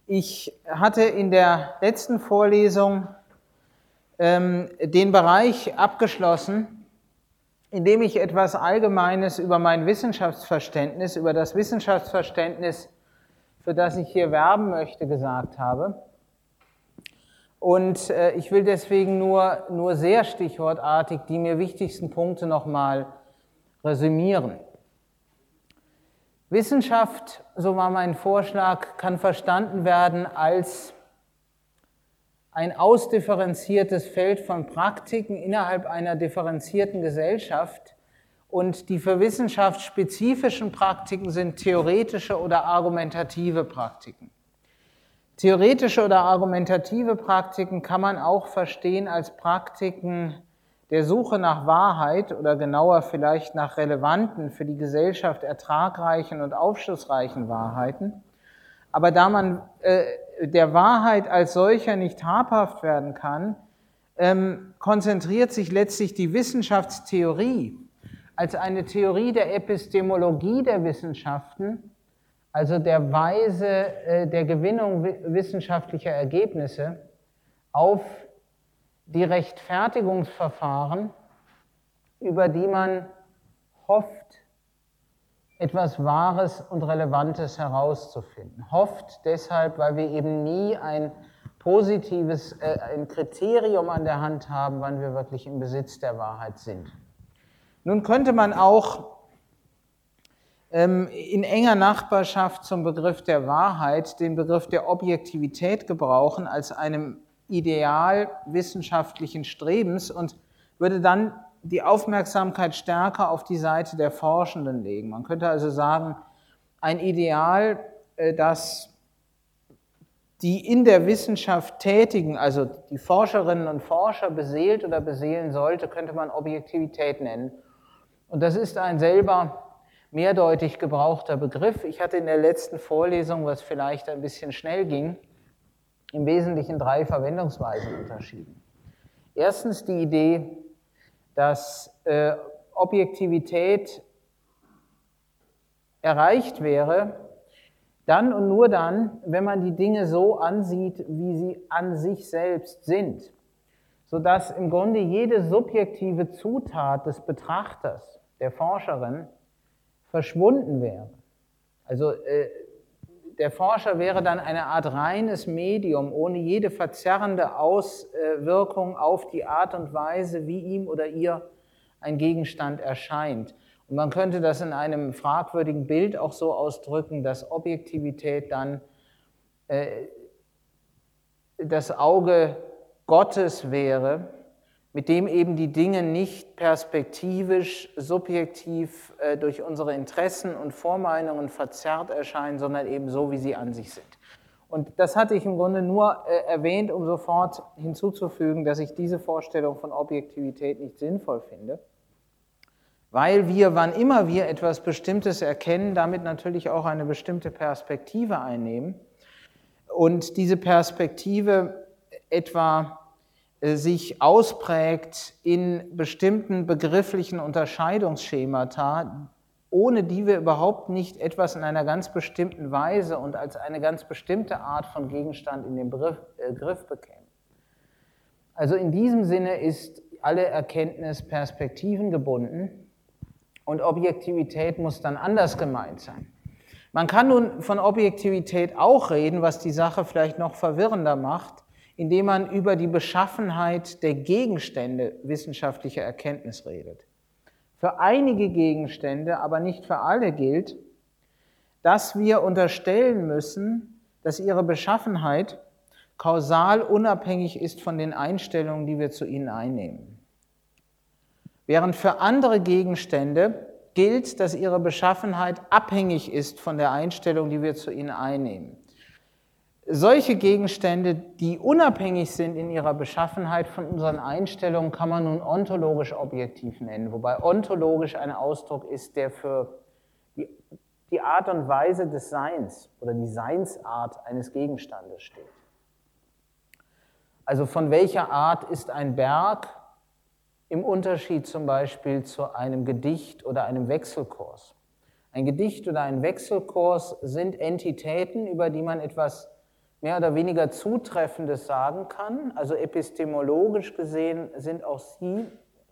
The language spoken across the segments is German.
Ich hatte in der letzten Vorlesung den Bereich abgeschlossen, in dem ich etwas Allgemeines über mein Wissenschaftsverständnis, über das Wissenschaftsverständnis, für das ich hier werben möchte, gesagt habe. Und ich will deswegen nur sehr stichwortartig die mir wichtigsten Punkte nochmal resümieren. Wissenschaft, so war mein Vorschlag, kann verstanden werden als ein ausdifferenziertes Feld von Praktiken innerhalb einer differenzierten Gesellschaft. Und die für Wissenschaft spezifischen Praktiken sind theoretische oder argumentative Praktiken. Theoretische oder argumentative Praktiken kann man auch verstehen als Praktiken der Suche nach Wahrheit oder genauer vielleicht nach relevanten, für die Gesellschaft ertragreichen und aufschlussreichen Wahrheiten. Aber da man der Wahrheit als solcher nicht habhaft werden kann, konzentriert sich letztlich die Wissenschaftstheorie als eine Theorie der Epistemologie der Wissenschaften, also der Weise der Gewinnung wissenschaftlicher Ergebnisse, auf die Rechtfertigungsverfahren, über die man hofft, etwas Wahres und Relevantes herauszufinden. Hofft deshalb, weil wir eben nie ein positives, ein Kriterium an der Hand haben, wann wir wirklich im Besitz der Wahrheit sind. Nun könnte man auch in enger Nachbarschaft zum Begriff der Wahrheit den Begriff der Objektivität gebrauchen als einem Ideal wissenschaftlichen Strebens und würde dann die Aufmerksamkeit stärker auf die Seite der Forschenden legen. Man könnte also sagen, ein Ideal, das die in der Wissenschaft Tätigen, also die Forscherinnen und Forscher beseelt oder beseelen sollte, könnte man Objektivität nennen. Und das ist ein selber mehrdeutig gebrauchter Begriff. Ich hatte in der letzten Vorlesung, was vielleicht ein bisschen schnell ging, im Wesentlichen 3 Verwendungsweisen unterschieden. Erstens die Idee, dass Objektivität erreicht wäre, dann und nur dann, wenn man die Dinge so ansieht, wie sie an sich selbst sind, sodass im Grunde jede subjektive Zutat des Betrachters, der Forscherin, verschwunden wäre. Also der Forscher wäre dann eine Art reines Medium, ohne jede verzerrende Auswirkung auf die Art und Weise, wie ihm oder ihr ein Gegenstand erscheint. Und man könnte das in einem fragwürdigen Bild auch so ausdrücken, dass Objektivität dann das Auge Gottes wäre, mit dem eben die Dinge nicht perspektivisch, subjektiv durch unsere Interessen und Vormeinungen verzerrt erscheinen, sondern eben so, wie sie an sich sind. Und das hatte ich im Grunde nur erwähnt, um sofort hinzuzufügen, dass ich diese Vorstellung von Objektivität nicht sinnvoll finde, weil wir, wann immer wir etwas Bestimmtes erkennen, damit natürlich auch eine bestimmte Perspektive einnehmen und diese Perspektive etwa sich ausprägt in bestimmten begrifflichen Unterscheidungsschemata, ohne die wir überhaupt nicht etwas in einer ganz bestimmten Weise und als eine ganz bestimmte Art von Gegenstand in den Griff bekämen. Also in diesem Sinne ist alle Erkenntnis perspektivengebunden und Objektivität muss dann anders gemeint sein. Man kann nun von Objektivität auch reden, was die Sache vielleicht noch verwirrender macht, indem man über die Beschaffenheit der Gegenstände wissenschaftlicher Erkenntnis redet. Für einige Gegenstände, aber nicht für alle gilt, dass wir unterstellen müssen, dass ihre Beschaffenheit kausal unabhängig ist von den Einstellungen, die wir zu ihnen einnehmen. Während für andere Gegenstände gilt, dass ihre Beschaffenheit abhängig ist von der Einstellung, die wir zu ihnen einnehmen. Solche Gegenstände, die unabhängig sind in ihrer Beschaffenheit von unseren Einstellungen, kann man nun ontologisch objektiv nennen, wobei ontologisch ein Ausdruck ist, der für die Art und Weise des Seins oder die Seinsart eines Gegenstandes steht. Also von welcher Art ist ein Berg im Unterschied zum Beispiel zu einem Gedicht oder einem Wechselkurs? Ein Gedicht oder ein Wechselkurs sind Entitäten, über die man etwas mehr oder weniger Zutreffendes sagen kann. Also epistemologisch gesehen sind auch sie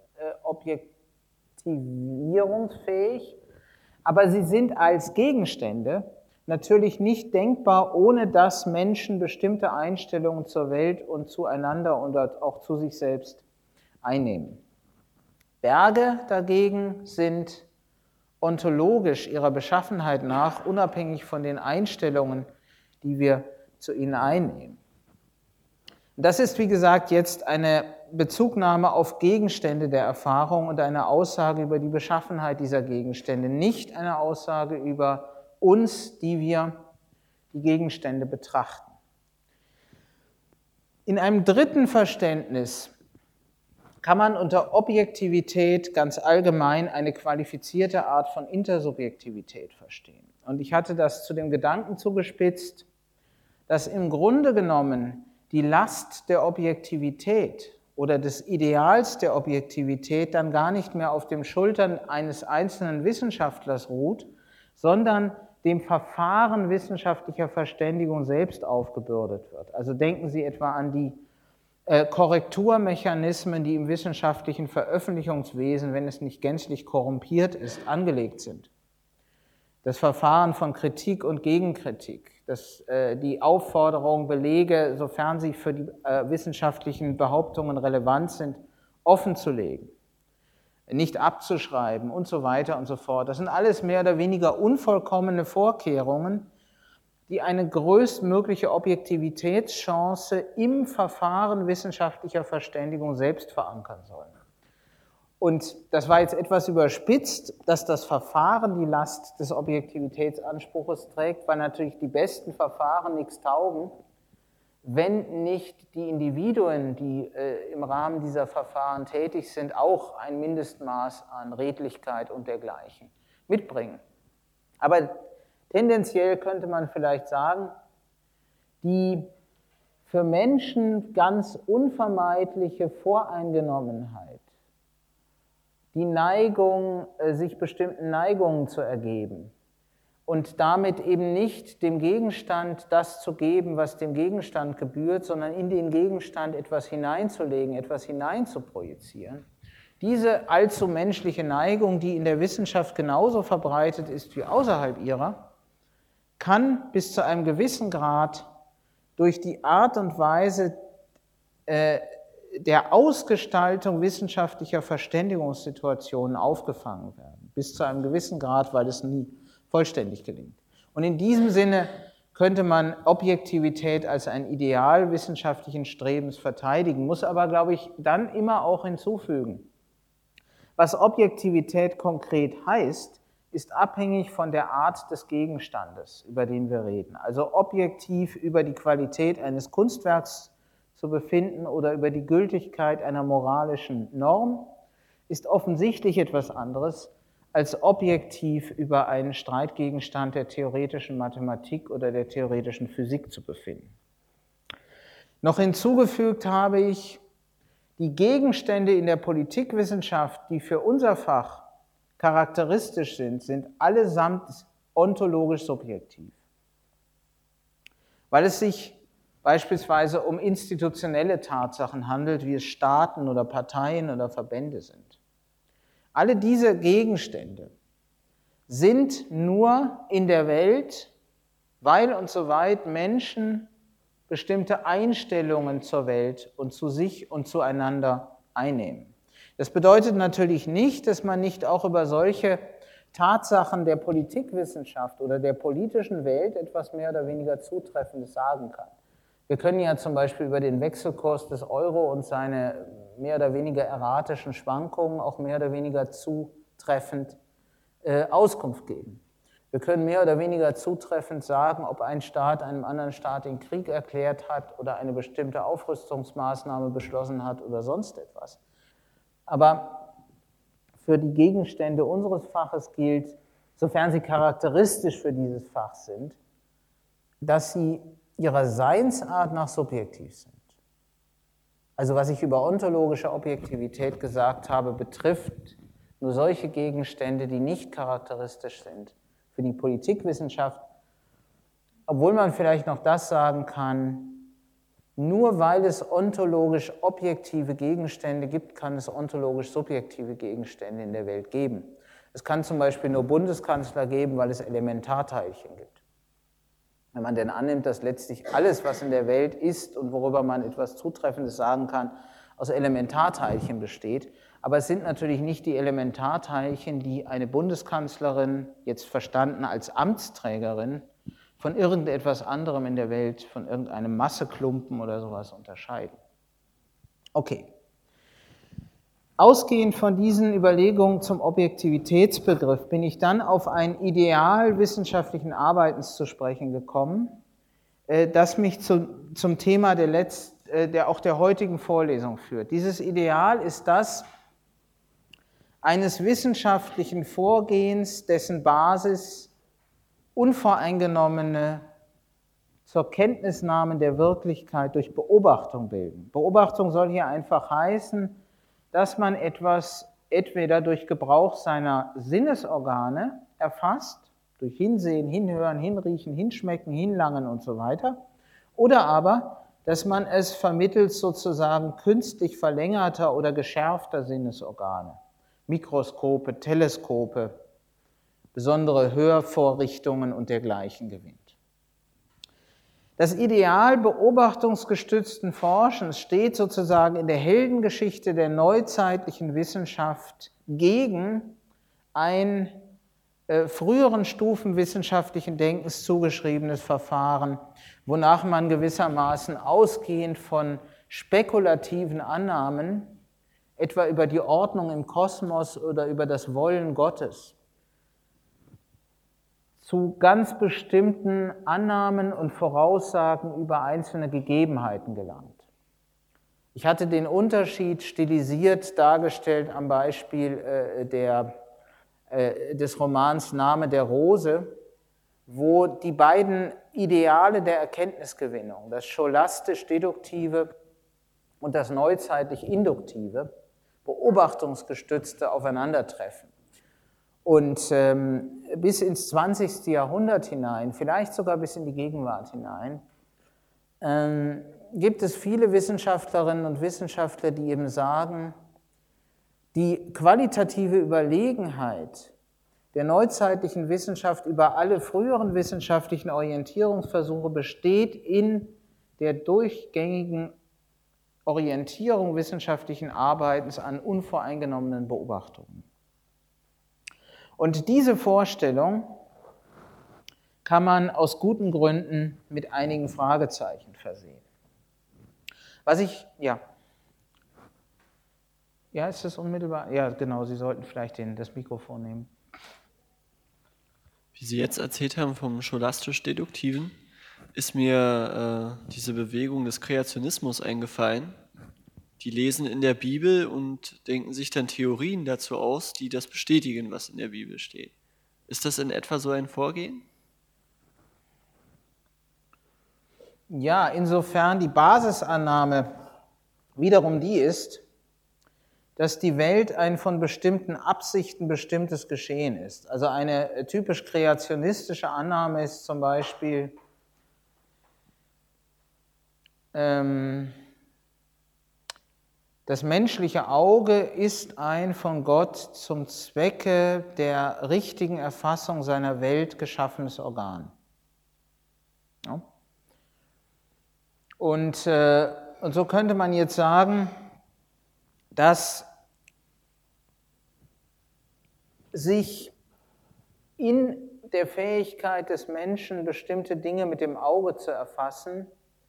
objektivierungsfähig, aber sie sind als Gegenstände natürlich nicht denkbar, ohne dass Menschen bestimmte Einstellungen zur Welt und zueinander und auch zu sich selbst einnehmen. Berge dagegen sind ontologisch ihrer Beschaffenheit nach unabhängig von den Einstellungen, die wir zu ihnen einnehmen. Das ist, wie gesagt, jetzt eine Bezugnahme auf Gegenstände der Erfahrung und eine Aussage über die Beschaffenheit dieser Gegenstände, nicht eine Aussage über uns, die wir die Gegenstände betrachten. In einem dritten Verständnis kann man unter Objektivität ganz allgemein eine qualifizierte Art von Intersubjektivität verstehen. Und ich hatte das zu dem Gedanken zugespitzt, dass im Grunde genommen die Last der Objektivität oder des Ideals der Objektivität dann gar nicht mehr auf den Schultern eines einzelnen Wissenschaftlers ruht, sondern dem Verfahren wissenschaftlicher Verständigung selbst aufgebürdet wird. Also denken Sie etwa an die Korrekturmechanismen, die im wissenschaftlichen Veröffentlichungswesen, wenn es nicht gänzlich korrumpiert ist, angelegt sind. Das Verfahren von Kritik und Gegenkritik, die Aufforderung, Belege, sofern sie für die wissenschaftlichen Behauptungen relevant sind, offenzulegen, nicht abzuschreiben und so weiter und so fort. Das sind alles mehr oder weniger unvollkommene Vorkehrungen, die eine größtmögliche Objektivitätschance im Verfahren wissenschaftlicher Verständigung selbst verankern sollen. Und das war jetzt etwas überspitzt, dass das Verfahren die Last des Objektivitätsanspruches trägt, weil natürlich die besten Verfahren nichts taugen, wenn nicht die Individuen, die im Rahmen dieser Verfahren tätig sind, auch ein Mindestmaß an Redlichkeit und dergleichen mitbringen. Aber tendenziell könnte man vielleicht sagen, die für Menschen ganz unvermeidliche Voreingenommenheit, die Neigung, sich bestimmten Neigungen zu ergeben und damit eben nicht dem Gegenstand das zu geben, was dem Gegenstand gebührt, sondern in den Gegenstand etwas hineinzulegen, etwas hineinzuprojizieren. Diese allzu menschliche Neigung, die in der Wissenschaft genauso verbreitet ist wie außerhalb ihrer, kann bis zu einem gewissen Grad durch die Art und Weise der Ausgestaltung wissenschaftlicher Verständigungssituationen aufgefangen werden. Bis zu einem gewissen Grad, weil es nie vollständig gelingt. Und in diesem Sinne könnte man Objektivität als ein Ideal wissenschaftlichen Strebens verteidigen, muss aber, glaube ich, dann immer auch hinzufügen. Was Objektivität konkret heißt, ist abhängig von der Art des Gegenstandes, über den wir reden. Also objektiv über die Qualität eines Kunstwerks zu befinden oder über die Gültigkeit einer moralischen Norm, ist offensichtlich etwas anderes, als objektiv über einen Streitgegenstand der theoretischen Mathematik oder der theoretischen Physik zu befinden. Noch hinzugefügt habe ich, die Gegenstände in der Politikwissenschaft, die für unser Fach charakteristisch sind, sind allesamt ontologisch subjektiv. Weil es sich beispielsweise um institutionelle Tatsachen handelt, wie es Staaten oder Parteien oder Verbände sind. Alle diese Gegenstände sind nur in der Welt, weil und soweit Menschen bestimmte Einstellungen zur Welt und zu sich und zueinander einnehmen. Das bedeutet natürlich nicht, dass man nicht auch über solche Tatsachen der Politikwissenschaft oder der politischen Welt etwas mehr oder weniger Zutreffendes sagen kann. Wir können ja zum Beispiel über den Wechselkurs des Euro und seine mehr oder weniger erratischen Schwankungen auch mehr oder weniger zutreffend Auskunft geben. Wir können mehr oder weniger zutreffend sagen, ob ein Staat einem anderen Staat den Krieg erklärt hat oder eine bestimmte Aufrüstungsmaßnahme beschlossen hat oder sonst etwas. Aber für die Gegenstände unseres Faches gilt, sofern sie charakteristisch für dieses Fach sind, dass sie ihrer Seinsart nach subjektiv sind. Also was ich über ontologische Objektivität gesagt habe, betrifft nur solche Gegenstände, die nicht charakteristisch sind für die Politikwissenschaft, obwohl man vielleicht noch das sagen kann, nur weil es ontologisch objektive Gegenstände gibt, kann es ontologisch subjektive Gegenstände in der Welt geben. Es kann zum Beispiel nur Bundeskanzler geben, weil es Elementarteilchen gibt. Wenn man denn annimmt, dass letztlich alles, was in der Welt ist und worüber man etwas Zutreffendes sagen kann, aus Elementarteilchen besteht. Aber es sind natürlich nicht die Elementarteilchen, die eine Bundeskanzlerin, jetzt verstanden als Amtsträgerin, von irgendetwas anderem in der Welt, von irgendeinem Masseklumpen oder sowas unterscheiden. Okay. Ausgehend von diesen Überlegungen zum Objektivitätsbegriff bin ich dann auf ein Ideal wissenschaftlichen Arbeitens zu sprechen gekommen, das mich zum Thema der heutigen Vorlesung führt. Dieses Ideal ist das eines wissenschaftlichen Vorgehens, dessen Basis unvoreingenommene zur Kenntnisnahme der Wirklichkeit durch Beobachtung bilden. Beobachtung soll hier einfach heißen, dass man etwas entweder durch Gebrauch seiner Sinnesorgane erfasst, durch Hinsehen, Hinhören, Hinriechen, Hinschmecken, Hinlangen und so weiter, oder aber, dass man es vermittels sozusagen künstlich verlängerter oder geschärfter Sinnesorgane, Mikroskope, Teleskope, besondere Hörvorrichtungen und dergleichen gewinnt. Das Ideal beobachtungsgestützten Forschens steht sozusagen in der Heldengeschichte der neuzeitlichen Wissenschaft gegen ein früheren Stufen wissenschaftlichen Denkens zugeschriebenes Verfahren, wonach man gewissermaßen ausgehend von spekulativen Annahmen, etwa über die Ordnung im Kosmos oder über das Wollen Gottes, zu ganz bestimmten Annahmen und Voraussagen über einzelne Gegebenheiten gelangt. Ich hatte den Unterschied stilisiert dargestellt am Beispiel des Romans Name der Rose, wo die beiden Ideale der Erkenntnisgewinnung, das scholastisch-deduktive und das neuzeitlich-induktive, beobachtungsgestützte aufeinandertreffen. Und bis ins 20. Jahrhundert hinein, vielleicht sogar bis in die Gegenwart hinein, gibt es viele Wissenschaftlerinnen und Wissenschaftler, die eben sagen, die qualitative Überlegenheit der neuzeitlichen Wissenschaft über alle früheren wissenschaftlichen Orientierungsversuche besteht in der durchgängigen Orientierung wissenschaftlichen Arbeitens an unvoreingenommenen Beobachtungen. Und diese Vorstellung kann man aus guten Gründen mit einigen Fragezeichen versehen. Ja, ist das unmittelbar? Ja, genau, Sie sollten vielleicht das Mikrofon nehmen. Wie Sie jetzt erzählt haben vom scholastisch-deduktiven, ist mir diese Bewegung des Kreationismus eingefallen. Die lesen in der Bibel und denken sich dann Theorien dazu aus, die das bestätigen, was in der Bibel steht. Ist das in etwa so ein Vorgehen? Ja, insofern die Basisannahme wiederum die ist, dass die Welt ein von bestimmten Absichten bestimmtes Geschehen ist. Also eine typisch kreationistische Annahme ist zum Beispiel, das menschliche Auge ist ein von Gott zum Zwecke der richtigen Erfassung seiner Welt geschaffenes Organ. Ja? Und so könnte man jetzt sagen, dass sich in der Fähigkeit des Menschen, bestimmte Dinge mit dem Auge zu erfassen,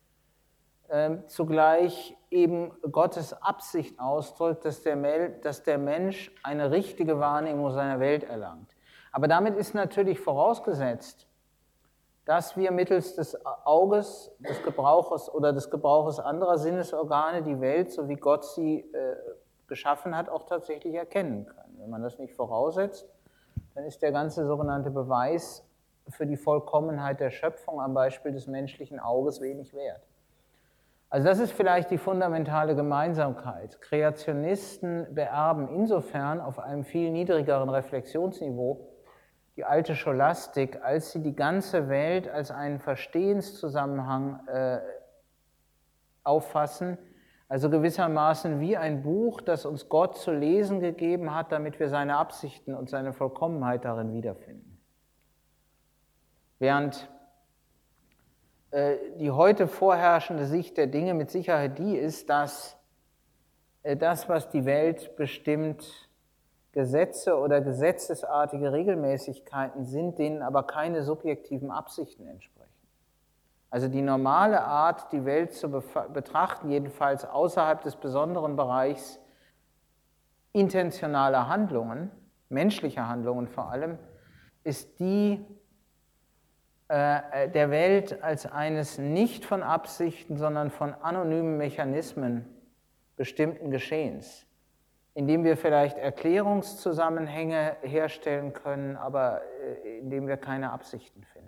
zugleich eben Gottes Absicht ausdrückt, dass der Mensch eine richtige Wahrnehmung seiner Welt erlangt. Aber damit ist natürlich vorausgesetzt, dass wir mittels des Auges, des Gebrauches anderer Sinnesorgane die Welt, so wie Gott sie geschaffen hat, auch tatsächlich erkennen können. Wenn man das nicht voraussetzt, dann ist der ganze sogenannte Beweis für die Vollkommenheit der Schöpfung am Beispiel des menschlichen Auges wenig wert. Also das ist vielleicht die fundamentale Gemeinsamkeit. Kreationisten beerben insofern auf einem viel niedrigeren Reflexionsniveau die alte Scholastik, als sie die ganze Welt als einen Verstehenszusammenhang auffassen, also gewissermaßen wie ein Buch, das uns Gott zu lesen gegeben hat, damit wir seine Absichten und seine Vollkommenheit darin wiederfinden. Während die heute vorherrschende Sicht der Dinge mit Sicherheit die ist, dass das, was die Welt bestimmt, Gesetze oder gesetzesartige Regelmäßigkeiten sind, denen aber keine subjektiven Absichten entsprechen. Also die normale Art, die Welt zu betrachten, jedenfalls außerhalb des besonderen Bereichs intentionaler Handlungen, menschlicher Handlungen vor allem, ist die der Welt als eines nicht von Absichten, sondern von anonymen Mechanismen bestimmten Geschehens, in dem wir vielleicht Erklärungszusammenhänge herstellen können, aber in dem wir keine Absichten finden.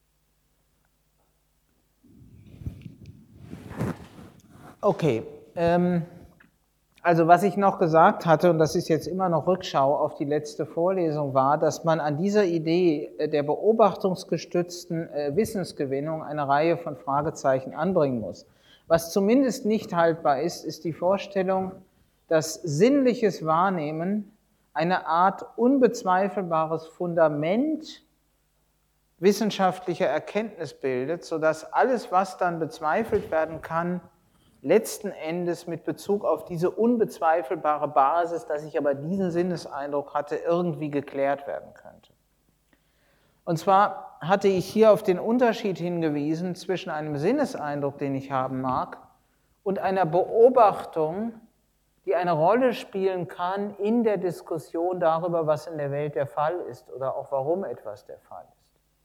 Okay, also was ich noch gesagt hatte, und das ist jetzt immer noch Rückschau auf die letzte Vorlesung, war, dass man an dieser Idee der beobachtungsgestützten Wissensgewinnung eine Reihe von Fragezeichen anbringen muss. Was zumindest nicht haltbar ist, ist die Vorstellung, dass sinnliches Wahrnehmen eine Art unbezweifelbares Fundament wissenschaftlicher Erkenntnis bildet, sodass alles, was dann bezweifelt werden kann, letzten Endes mit Bezug auf diese unbezweifelbare Basis, dass ich aber diesen Sinneseindruck hatte, irgendwie geklärt werden könnte. Und zwar hatte ich hier auf den Unterschied hingewiesen zwischen einem Sinneseindruck, den ich haben mag, und einer Beobachtung, die eine Rolle spielen kann in der Diskussion darüber, was in der Welt der Fall ist oder auch warum etwas der Fall ist.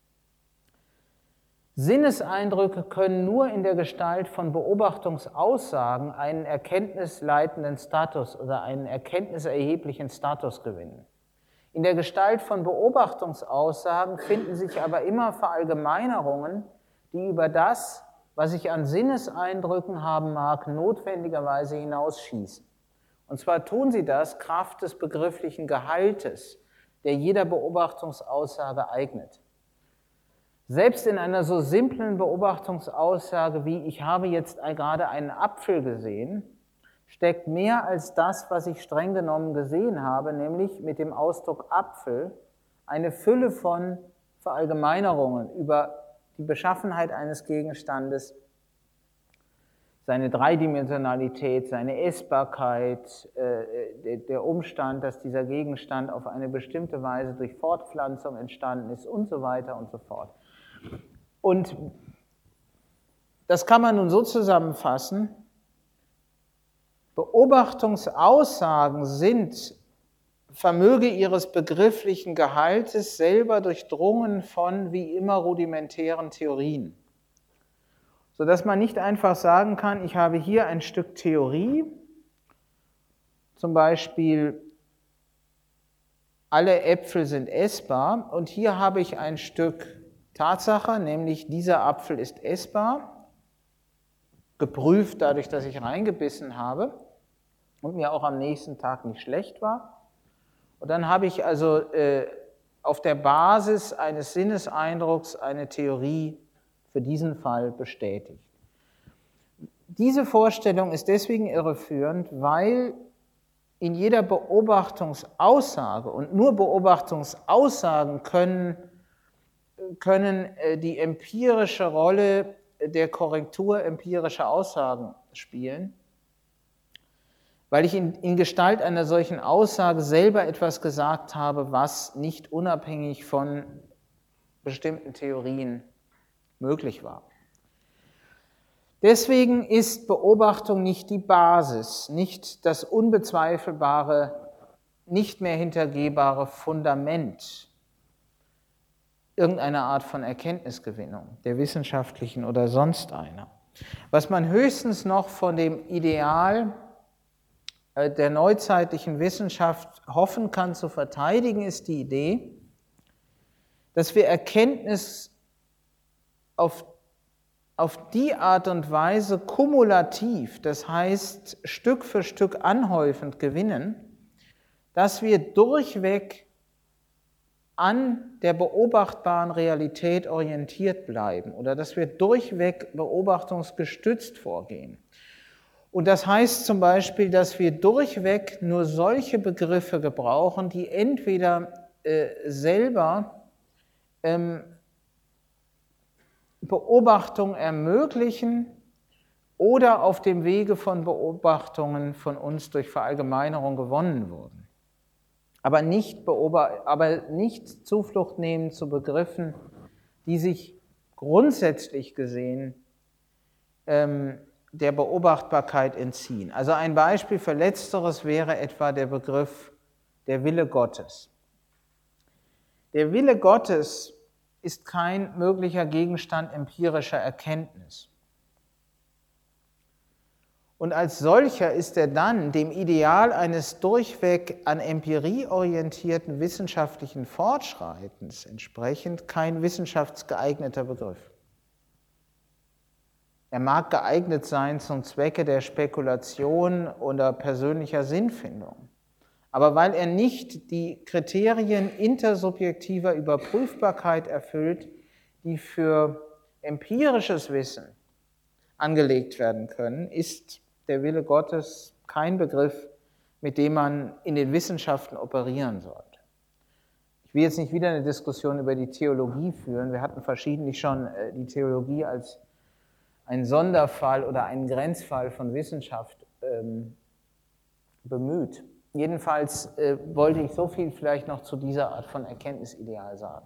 Sinneseindrücke können nur in der Gestalt von Beobachtungsaussagen einen erkenntnisleitenden Status oder einen erkenntniserheblichen Status gewinnen. In der Gestalt von Beobachtungsaussagen finden sich aber immer Verallgemeinerungen, die über das, was ich an Sinneseindrücken haben mag, notwendigerweise hinausschießen. Und zwar tun sie das kraft des begrifflichen Gehaltes, der jeder Beobachtungsaussage eignet. Selbst in einer so simplen Beobachtungsaussage wie ich habe jetzt gerade einen Apfel gesehen, steckt mehr als das, was ich streng genommen gesehen habe, nämlich mit dem Ausdruck Apfel eine Fülle von Verallgemeinerungen über die Beschaffenheit eines Gegenstandes, seine Dreidimensionalität, seine Essbarkeit, der Umstand, dass dieser Gegenstand auf eine bestimmte Weise durch Fortpflanzung entstanden ist und so weiter und so fort. Und das kann man nun so zusammenfassen: Beobachtungsaussagen sind, vermöge ihres begrifflichen Gehaltes, selber durchdrungen von wie immer rudimentären Theorien. Sodass man nicht einfach sagen kann, ich habe hier ein Stück Theorie, zum Beispiel alle Äpfel sind essbar, und hier habe ich ein Stück Tatsache, nämlich dieser Apfel ist essbar, geprüft dadurch, dass ich reingebissen habe und mir auch am nächsten Tag nicht schlecht war. Und dann habe ich also auf der Basis eines Sinneseindrucks eine Theorie für diesen Fall bestätigt. Diese Vorstellung ist deswegen irreführend, weil in jeder Beobachtungsaussage, und nur Beobachtungsaussagen können die empirische Rolle der Korrektur empirischer Aussagen spielen, weil ich in Gestalt einer solchen Aussage selber etwas gesagt habe, was nicht unabhängig von bestimmten Theorien möglich war. Deswegen ist Beobachtung nicht die Basis, nicht das unbezweifelbare, nicht mehr hintergehbare Fundament irgendeiner Art von Erkenntnisgewinnung, der wissenschaftlichen oder sonst einer. Was man höchstens noch von dem Ideal der neuzeitlichen Wissenschaft hoffen kann zu verteidigen, ist die Idee, dass wir Erkenntnis auf die Art und Weise kumulativ, das heißt Stück für Stück anhäufend gewinnen, dass wir durchweg an der beobachtbaren Realität orientiert bleiben oder dass wir durchweg beobachtungsgestützt vorgehen. Und das heißt zum Beispiel, dass wir durchweg nur solche Begriffe gebrauchen, die entweder selber Beobachtung ermöglichen oder auf dem Wege von Beobachtungen von uns durch Verallgemeinerung gewonnen wurden. Aber nicht Zuflucht nehmen zu Begriffen, die sich grundsätzlich gesehen der Beobachtbarkeit entziehen. Also ein Beispiel für Letzteres wäre etwa der Begriff der Wille Gottes. Der Wille Gottes ist kein möglicher Gegenstand empirischer Erkenntnis. Und als solcher ist er dann dem Ideal eines durchweg an Empirie orientierten wissenschaftlichen Fortschreitens entsprechend kein wissenschaftsgeeigneter Begriff. Er mag geeignet sein zum Zwecke der Spekulation oder persönlicher Sinnfindung. Aber weil er nicht die Kriterien intersubjektiver Überprüfbarkeit erfüllt, die für empirisches Wissen angelegt werden können, ist der Wille Gottes kein Begriff, mit dem man in den Wissenschaften operieren sollte. Ich will jetzt nicht wieder eine Diskussion über die Theologie führen. Wir hatten verschiedentlich schon die Theologie als einen Sonderfall oder einen Grenzfall von Wissenschaft bemüht. Jedenfalls wollte ich so viel vielleicht noch zu dieser Art von Erkenntnisideal sagen.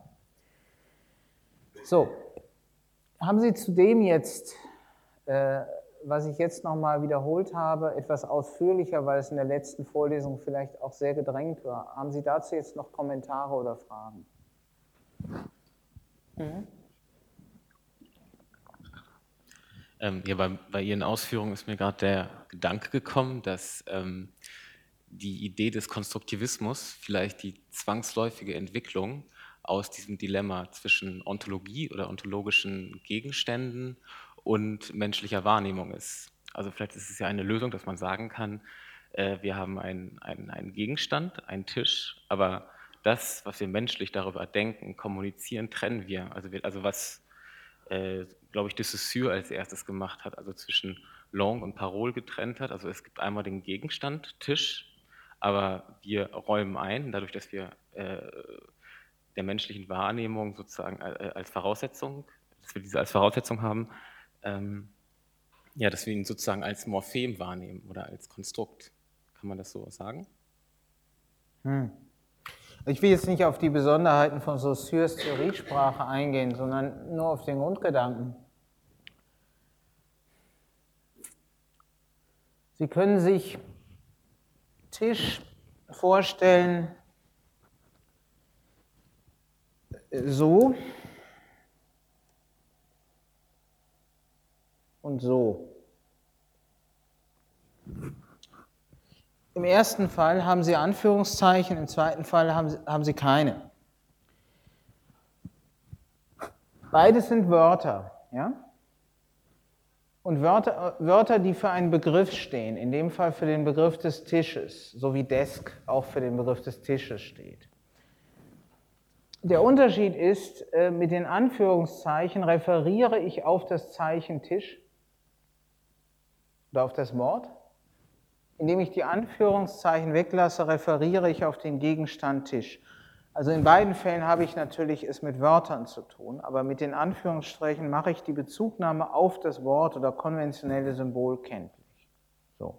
So, haben Sie zu dem jetzt, was ich jetzt nochmal wiederholt habe, etwas ausführlicher, weil es in der letzten Vorlesung vielleicht auch sehr gedrängt war, haben Sie dazu jetzt noch Kommentare oder Fragen? Ja, bei Ihren Ausführungen ist mir gerade der Gedanke gekommen, dass die Idee des Konstruktivismus vielleicht die zwangsläufige Entwicklung aus diesem Dilemma zwischen Ontologie oder ontologischen Gegenständen und menschlicher Wahrnehmung ist. Also vielleicht ist es ja eine Lösung, dass man sagen kann, wir haben einen Gegenstand, einen Tisch, aber das, was wir menschlich darüber denken, kommunizieren, trennen wir. Also was, glaube ich, de Saussure als erstes gemacht hat, also zwischen Langue und Parole getrennt hat. Also es gibt einmal den Gegenstand, Tisch, aber wir räumen ein, dadurch, dass wir der menschlichen Wahrnehmung sozusagen als Voraussetzung, dass wir diese als Voraussetzung haben, ja, dass wir ihn sozusagen als Morphem wahrnehmen oder als Konstrukt. Kann man das so sagen? Ich will jetzt nicht auf die Besonderheiten von Saussures Theoriesprache eingehen, sondern nur auf den Grundgedanken. Sie können sich Tisch vorstellen so und so. Im ersten Fall haben Sie Anführungszeichen, im zweiten Fall haben Sie keine. Beides sind Wörter, ja? Und Wörter, die für einen Begriff stehen, in dem Fall für den Begriff des Tisches, so wie Desk auch für den Begriff des Tisches steht. Der Unterschied ist, mit den Anführungszeichen referiere ich auf das Zeichen Tisch oder auf das Wort. Indem ich die Anführungszeichen weglasse, referiere ich auf den Gegenstand Tisch. Also in beiden Fällen habe ich natürlich es mit Wörtern zu tun, aber mit den Anführungsstrichen mache ich die Bezugnahme auf das Wort oder konventionelle Symbol kenntlich. So.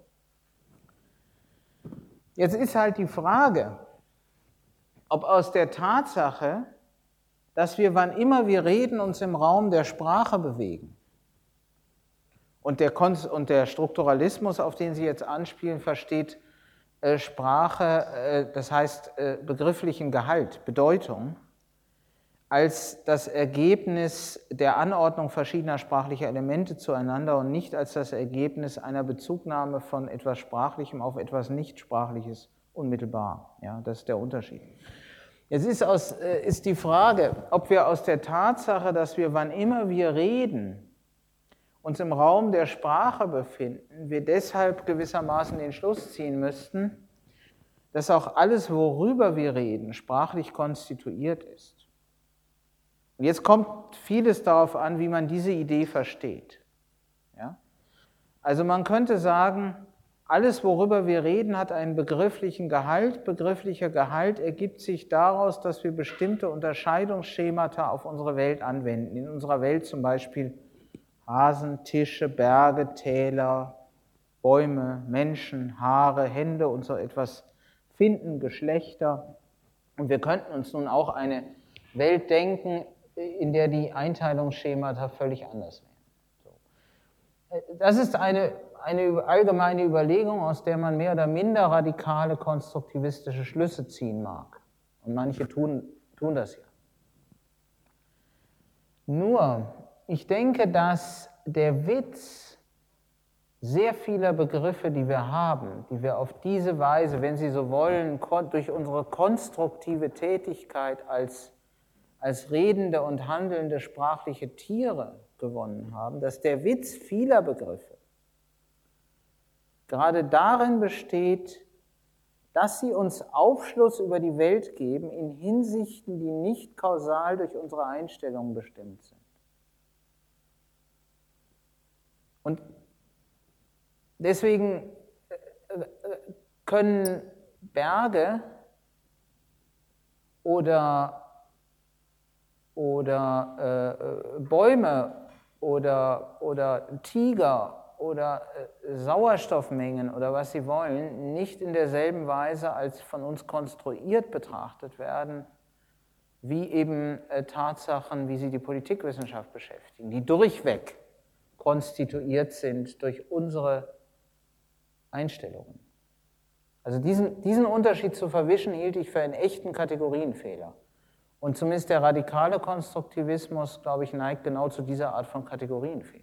Jetzt ist halt die Frage, ob aus der Tatsache, dass wir, wann immer wir reden, uns im Raum der Sprache bewegen, und der Strukturalismus, auf den Sie jetzt anspielen, versteht Sprache, das heißt begrifflichen Gehalt, Bedeutung, als das Ergebnis der Anordnung verschiedener sprachlicher Elemente zueinander und nicht als das Ergebnis einer Bezugnahme von etwas Sprachlichem auf etwas Nichtsprachliches unmittelbar. Ja, das ist der Unterschied. Jetzt ist die Frage, ob wir aus der Tatsache, dass wir, wann immer wir reden, uns im Raum der Sprache befinden, wir deshalb gewissermaßen den Schluss ziehen müssten, dass auch alles, worüber wir reden, sprachlich konstituiert ist. Und jetzt kommt vieles darauf an, wie man diese Idee versteht. Ja? Also man könnte sagen, alles, worüber wir reden, hat einen begrifflichen Gehalt. Begrifflicher Gehalt ergibt sich daraus, dass wir bestimmte Unterscheidungsschemata auf unsere Welt anwenden. In unserer Welt zum Beispiel Hasen, Tische, Berge, Täler, Bäume, Menschen, Haare, Hände und so etwas finden, Geschlechter. Und wir könnten uns nun auch eine Welt denken, in der die Einteilungsschemata völlig anders wären. So. Das ist eine allgemeine Überlegung, aus der man mehr oder minder radikale konstruktivistische Schlüsse ziehen mag. Und manche tun das ja. Nur, ich denke, dass der Witz sehr vieler Begriffe, die wir haben, die wir auf diese Weise, wenn Sie so wollen, durch unsere konstruktive Tätigkeit als redende und handelnde sprachliche Tiere gewonnen haben, dass der Witz vieler Begriffe gerade darin besteht, dass sie uns Aufschluss über die Welt geben in Hinsichten, die nicht kausal durch unsere Einstellungen bestimmt sind. Und deswegen können Berge oder Bäume oder Tiger oder Sauerstoffmengen oder was Sie wollen, nicht in derselben Weise als von uns konstruiert betrachtet werden, wie eben Tatsachen, wie sie die Politikwissenschaft beschäftigen, die durchweg konstituiert sind durch unsere Einstellungen. Also diesen Unterschied zu verwischen, hielt ich für einen echten Kategorienfehler. Und zumindest der radikale Konstruktivismus, glaube ich, neigt genau zu dieser Art von Kategorienfehler.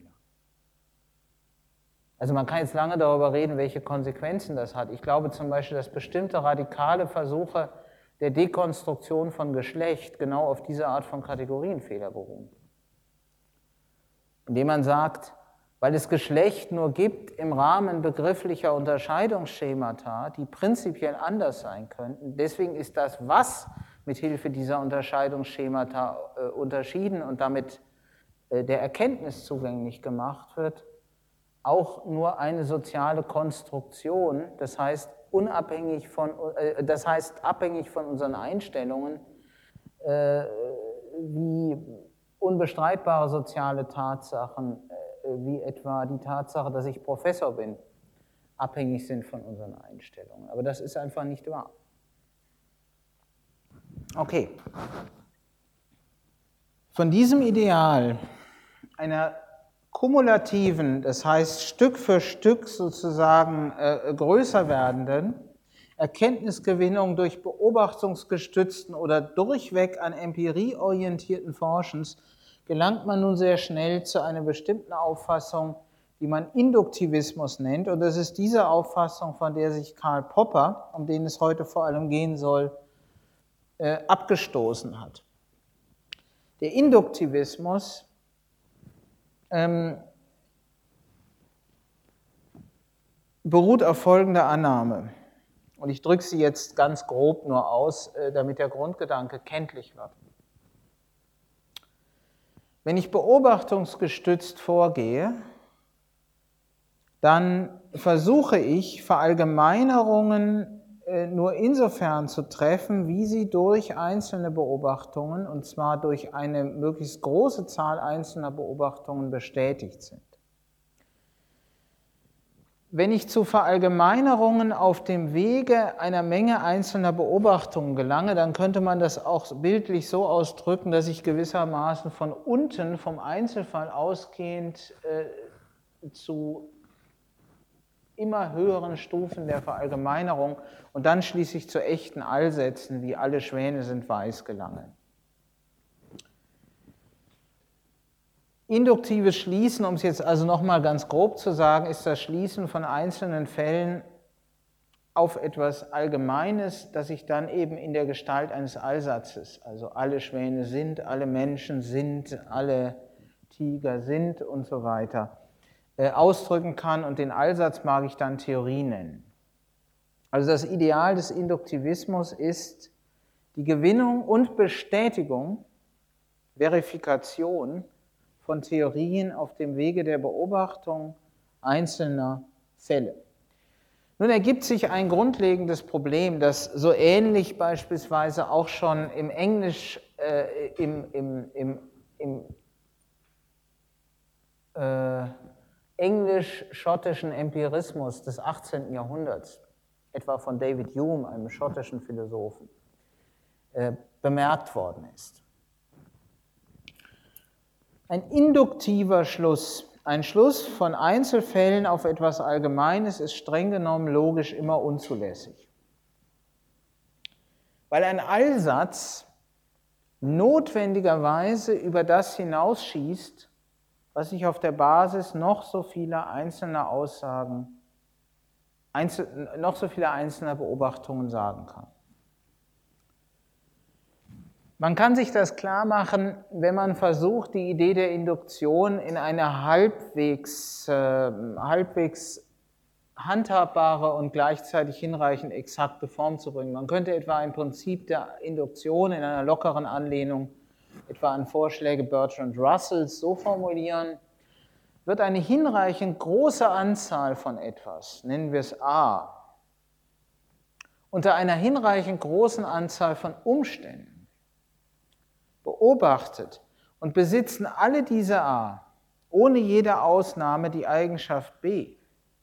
Also man kann jetzt lange darüber reden, welche Konsequenzen das hat. Ich glaube zum Beispiel, dass bestimmte radikale Versuche der Dekonstruktion von Geschlecht genau auf diese Art von Kategorienfehler beruhen. Indem man sagt, weil es Geschlecht nur gibt im Rahmen begrifflicher Unterscheidungsschemata, die prinzipiell anders sein könnten, deswegen ist das, was mit Hilfe dieser Unterscheidungsschemata unterschieden und damit der Erkenntnis zugänglich gemacht wird, auch nur eine soziale Konstruktion, das heißt abhängig von unseren Einstellungen, wie unbestreitbare soziale Tatsachen, wie etwa die Tatsache, dass ich Professor bin, abhängig sind von unseren Einstellungen. Aber das ist einfach nicht wahr. Okay. Von diesem Ideal einer kumulativen, das heißt Stück für Stück sozusagen größer werdenden Erkenntnisgewinnung durch beobachtungsgestützten oder durchweg an Empirie orientierten Forschens gelangt man nun sehr schnell zu einer bestimmten Auffassung, die man Induktivismus nennt. Und das ist diese Auffassung, von der sich Karl Popper, um den es heute vor allem gehen soll, abgestoßen hat. Der Induktivismus beruht auf folgender Annahme. Und ich drücke sie jetzt ganz grob nur aus, damit der Grundgedanke kenntlich wird. Wenn ich beobachtungsgestützt vorgehe, dann versuche ich, Verallgemeinerungen nur insofern zu treffen, wie sie durch einzelne Beobachtungen, und zwar durch eine möglichst große Zahl einzelner Beobachtungen bestätigt sind. Wenn ich zu Verallgemeinerungen auf dem Wege einer Menge einzelner Beobachtungen gelange, dann könnte man das auch bildlich so ausdrücken, dass ich gewissermaßen von unten, vom Einzelfall ausgehend, zu immer höheren Stufen der Verallgemeinerung und dann schließlich zu echten Allsätzen, wie alle Schwäne sind weiß, gelange. Induktives Schließen, um es jetzt also nochmal ganz grob zu sagen, ist das Schließen von einzelnen Fällen auf etwas Allgemeines, das sich dann eben in der Gestalt eines Allsatzes, also alle Schwäne sind, alle Menschen sind, alle Tiger sind und so weiter, ausdrücken kann, und den Allsatz mag ich dann Theorie nennen. Also das Ideal des Induktivismus ist die Gewinnung und Bestätigung, Verifikation von Theorien auf dem Wege der Beobachtung einzelner Fälle. Nun ergibt sich ein grundlegendes Problem, das so ähnlich beispielsweise auch schon im englisch-schottischen Empirismus des 18. Jahrhunderts, etwa von David Hume, einem schottischen Philosophen, bemerkt worden ist. Ein induktiver Schluss, ein Schluss von Einzelfällen auf etwas Allgemeines, ist streng genommen logisch immer unzulässig. Weil ein Allsatz notwendigerweise über das hinausschießt, was ich auf der Basis noch so vieler einzelner Aussagen, noch so vieler einzelner Beobachtungen sagen kann. Man kann sich das klar machen, wenn man versucht, die Idee der Induktion in eine halbwegs handhabbare und gleichzeitig hinreichend exakte Form zu bringen. Man könnte etwa ein Prinzip der Induktion in einer lockeren Anlehnung etwa an Vorschläge Bertrand Russells so formulieren: Wird eine hinreichend große Anzahl von etwas, nennen wir es A, unter einer hinreichend großen Anzahl von Umständen beobachtet und besitzen alle diese A ohne jede Ausnahme die Eigenschaft B,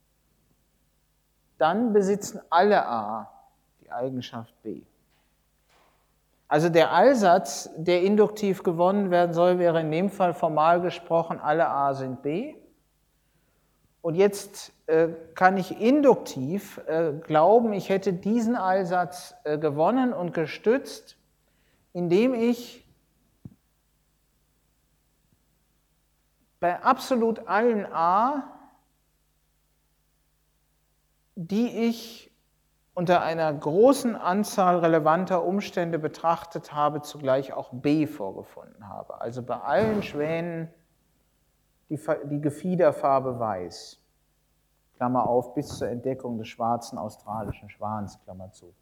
dann besitzen alle A die Eigenschaft B. Also der Allsatz, der induktiv gewonnen werden soll, wäre in dem Fall formal gesprochen, alle A sind B. Und jetzt kann ich induktiv glauben, ich hätte diesen Allsatz gewonnen und gestützt, indem ich bei absolut allen A, die ich unter einer großen Anzahl relevanter Umstände betrachtet habe, zugleich auch B vorgefunden habe. Also bei allen Schwänen die Gefiederfarbe weiß, Klammer auf, bis zur Entdeckung des schwarzen australischen Schwans, Klammer zu.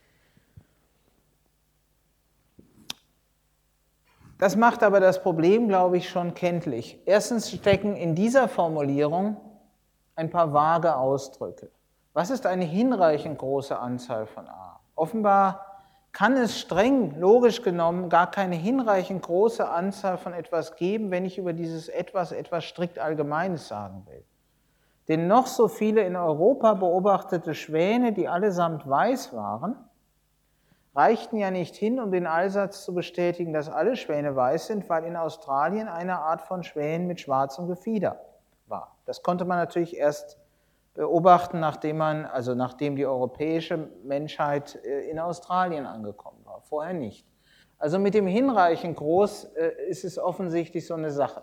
Das macht aber das Problem, glaube ich, schon kenntlich. Erstens stecken in dieser Formulierung ein paar vage Ausdrücke. Was ist eine hinreichend große Anzahl von A? Offenbar kann es streng logisch genommen gar keine hinreichend große Anzahl von etwas geben, wenn ich über dieses etwas strikt Allgemeines sagen will. Denn noch so viele in Europa beobachtete Schwäne, die allesamt weiß waren, reichten ja nicht hin, um den Allsatz zu bestätigen, dass alle Schwäne weiß sind, weil in Australien eine Art von Schwänen mit schwarzem Gefieder war. Das konnte man natürlich erst beobachten, nachdem die europäische Menschheit in Australien angekommen war, vorher nicht. Also mit dem hinreichend groß ist es offensichtlich so eine Sache.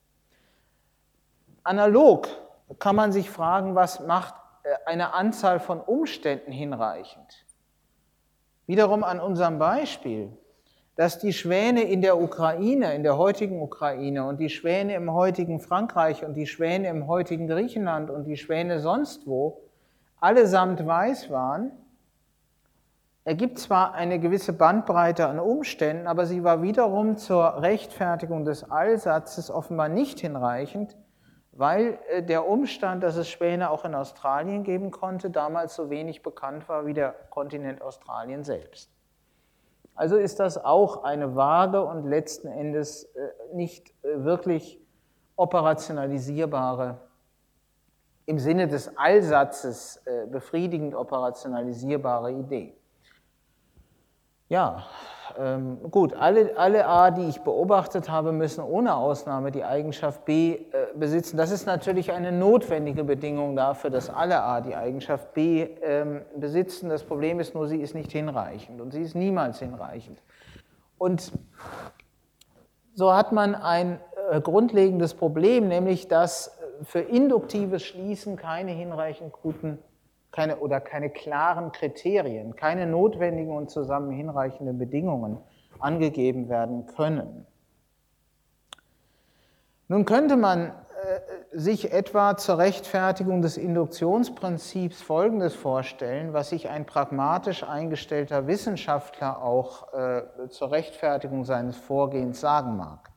Analog kann man sich fragen, was macht eine Anzahl von Umständen hinreichend? Wiederum an unserem Beispiel, dass die Schwäne in der Ukraine, in der heutigen Ukraine und die Schwäne im heutigen Frankreich und die Schwäne im heutigen Griechenland und die Schwäne sonst wo allesamt weiß waren, ergibt zwar eine gewisse Bandbreite an Umständen, aber sie war wiederum zur Rechtfertigung des Allsatzes offenbar nicht hinreichend, weil der Umstand, dass es Schwäne auch in Australien geben konnte, damals so wenig bekannt war wie der Kontinent Australien selbst. Also ist das auch eine vage und letzten Endes nicht wirklich operationalisierbare, im Sinne des Allsatzes befriedigend operationalisierbare Idee. Ja, gut, alle A, die ich beobachtet habe, müssen ohne Ausnahme die Eigenschaft B besitzen. Das ist natürlich eine notwendige Bedingung dafür, dass alle A die Eigenschaft B besitzen. Das Problem ist nur, sie ist nicht hinreichend und sie ist niemals hinreichend. Und so hat man ein grundlegendes Problem, nämlich dass für induktives Schließen keine hinreichend guten keine klaren Kriterien, keine notwendigen und zusammen hinreichenden Bedingungen angegeben werden können. Nun könnte man sich etwa zur Rechtfertigung des Induktionsprinzips Folgendes vorstellen, was sich ein pragmatisch eingestellter Wissenschaftler auch zur Rechtfertigung seines Vorgehens sagen mag.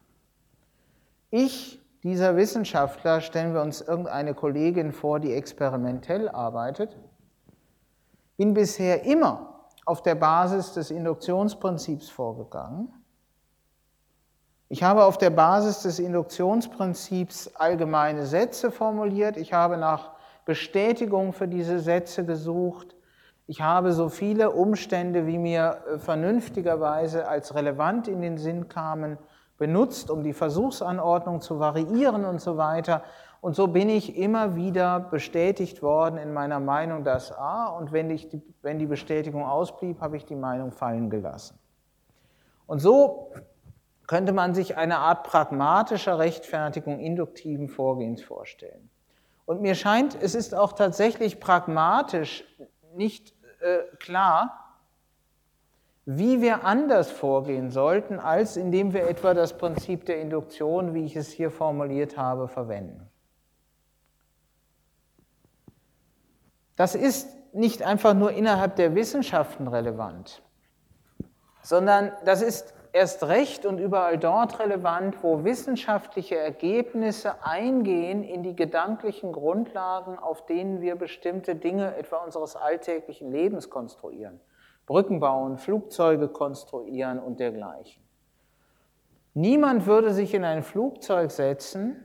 Dieser Wissenschaftler, stellen wir uns irgendeine Kollegin vor, die experimentell arbeitet, bin bisher immer auf der Basis des Induktionsprinzips vorgegangen. Ich habe auf der Basis des Induktionsprinzips allgemeine Sätze formuliert. Ich habe nach Bestätigung für diese Sätze gesucht. Ich habe so viele Umstände, wie mir vernünftigerweise als relevant in den Sinn kamen, benutzt, um die Versuchsanordnung zu variieren und so weiter. Und so bin ich immer wieder bestätigt worden in meiner Meinung, dass A, und wenn die Bestätigung ausblieb, habe ich die Meinung fallen gelassen. Und so könnte man sich eine Art pragmatischer Rechtfertigung induktiven Vorgehens vorstellen. Und mir scheint, es ist auch tatsächlich pragmatisch nicht klar, wie wir anders vorgehen sollten, als indem wir etwa das Prinzip der Induktion, wie ich es hier formuliert habe, verwenden. Das ist nicht einfach nur innerhalb der Wissenschaften relevant, sondern das ist erst recht und überall dort relevant, wo wissenschaftliche Ergebnisse eingehen in die gedanklichen Grundlagen, auf denen wir bestimmte Dinge etwa unseres alltäglichen Lebens konstruieren. Brücken bauen, Flugzeuge konstruieren und dergleichen. Niemand würde sich in ein Flugzeug setzen,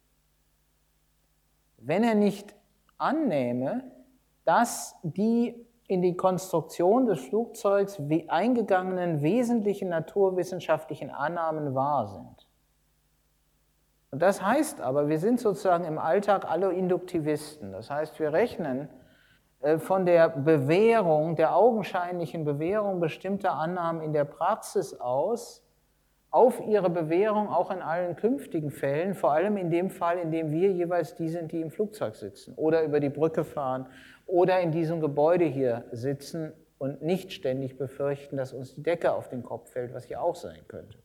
wenn er nicht annähme, dass die in die Konstruktion des Flugzeugs eingegangenen wesentlichen naturwissenschaftlichen Annahmen wahr sind. Und das heißt aber, wir sind sozusagen im Alltag alle Induktivisten. Das heißt, wir rechnen von der Bewährung, der augenscheinlichen Bewährung bestimmter Annahmen in der Praxis aus, auf ihre Bewährung auch in allen künftigen Fällen, vor allem in dem Fall, in dem wir jeweils die sind, die im Flugzeug sitzen oder über die Brücke fahren oder in diesem Gebäude hier sitzen und nicht ständig befürchten, dass uns die Decke auf den Kopf fällt, was hier auch sein könnte.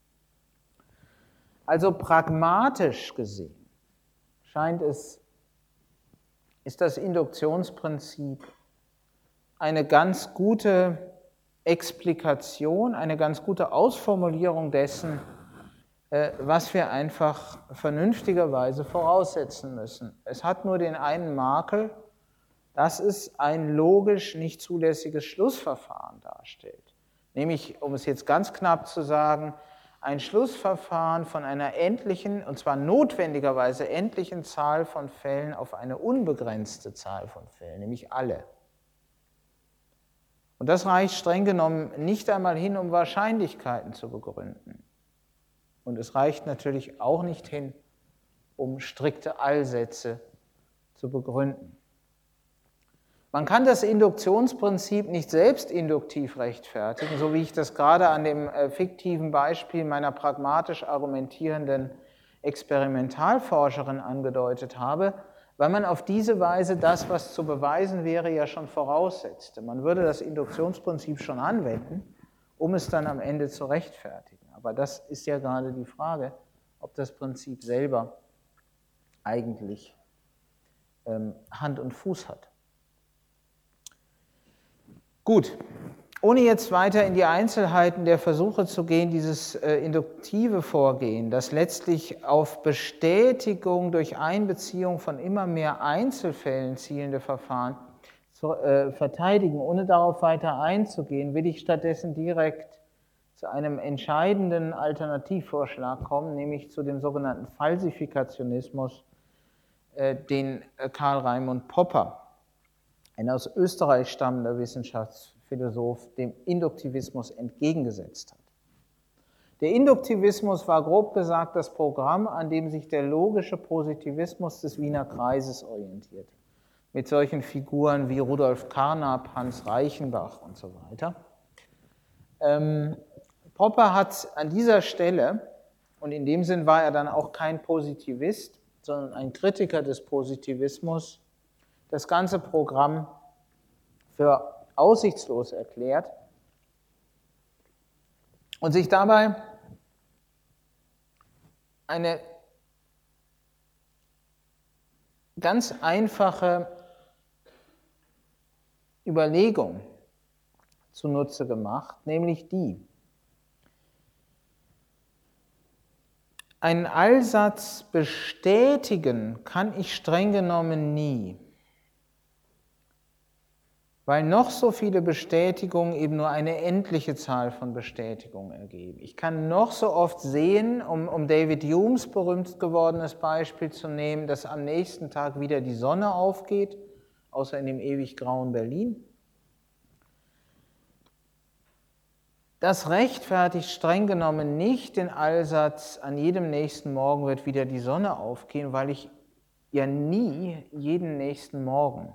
Also pragmatisch gesehen ist das Induktionsprinzip eine ganz gute Explikation, eine ganz gute Ausformulierung dessen, was wir einfach vernünftigerweise voraussetzen müssen. Es hat nur den einen Makel, dass es ein logisch nicht zulässiges Schlussverfahren darstellt. Nämlich, um es jetzt ganz knapp zu sagen, ein Schlussverfahren von einer endlichen, und zwar notwendigerweise endlichen Zahl von Fällen auf eine unbegrenzte Zahl von Fällen, nämlich alle. Und das reicht streng genommen nicht einmal hin, um Wahrscheinlichkeiten zu begründen. Und es reicht natürlich auch nicht hin, um strikte Allsätze zu begründen. Man kann das Induktionsprinzip nicht selbst induktiv rechtfertigen, so wie ich das gerade an dem fiktiven Beispiel meiner pragmatisch argumentierenden Experimentalforscherin angedeutet habe, weil man auf diese Weise das, was zu beweisen wäre, ja schon voraussetzte. Man würde das Induktionsprinzip schon anwenden, um es dann am Ende zu rechtfertigen. Aber das ist ja gerade die Frage, ob das Prinzip selber eigentlich Hand und Fuß hat. Gut, ohne jetzt weiter in die Einzelheiten der Versuche zu gehen, dieses induktive Vorgehen, das letztlich auf Bestätigung durch Einbeziehung von immer mehr Einzelfällen zielende Verfahren zu verteidigen, ohne darauf weiter einzugehen, will ich stattdessen direkt zu einem entscheidenden Alternativvorschlag kommen, nämlich zu dem sogenannten Falsifikationismus, den Karl Raimund Popper, ein aus Österreich stammender Wissenschaftsphilosoph, dem Induktivismus entgegengesetzt hat. Der Induktivismus war grob gesagt das Programm, an dem sich der logische Positivismus des Wiener Kreises orientierte, mit solchen Figuren wie Rudolf Carnap, Hans Reichenbach und so weiter. Popper hat an dieser Stelle, und in dem Sinn war er dann auch kein Positivist, sondern ein Kritiker des Positivismus, das ganze Programm für aussichtslos erklärt und sich dabei eine ganz einfache Überlegung zunutze gemacht, nämlich die: Einen Allsatz bestätigen kann ich streng genommen nie, weil noch so viele Bestätigungen eben nur eine endliche Zahl von Bestätigungen ergeben. Ich kann noch so oft sehen, um David Humes berühmt gewordenes Beispiel zu nehmen, dass am nächsten Tag wieder die Sonne aufgeht, außer in dem ewig grauen Berlin. Das rechtfertigt streng genommen nicht den Allsatz, an jedem nächsten Morgen wird wieder die Sonne aufgehen, weil ich ja nie jeden nächsten Morgen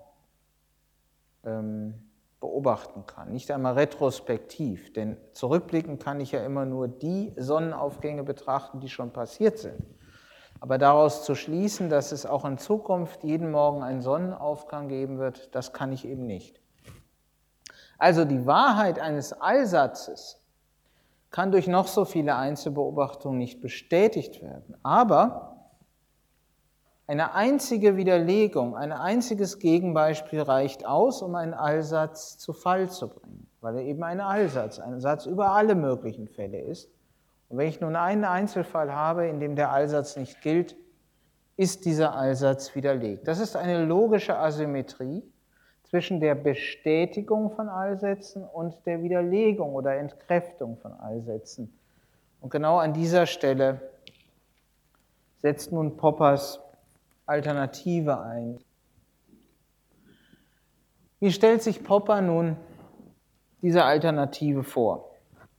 beobachten kann, nicht einmal retrospektiv, denn zurückblicken kann ich ja immer nur die Sonnenaufgänge betrachten, die schon passiert sind. Aber daraus zu schließen, dass es auch in Zukunft jeden Morgen einen Sonnenaufgang geben wird, das kann ich eben nicht. Also die Wahrheit eines Allsatzes kann durch noch so viele Einzelbeobachtungen nicht bestätigt werden, aber eine einzige Widerlegung, ein einziges Gegenbeispiel reicht aus, um einen Allsatz zu Fall zu bringen, weil er eben ein Satz über alle möglichen Fälle ist. Und wenn ich nun einen Einzelfall habe, in dem der Allsatz nicht gilt, ist dieser Allsatz widerlegt. Das ist eine logische Asymmetrie zwischen der Bestätigung von Allsätzen und der Widerlegung oder Entkräftung von Allsätzen. Und genau an dieser Stelle setzt nun Poppers Alternative ein. Wie stellt sich Popper nun diese Alternative vor?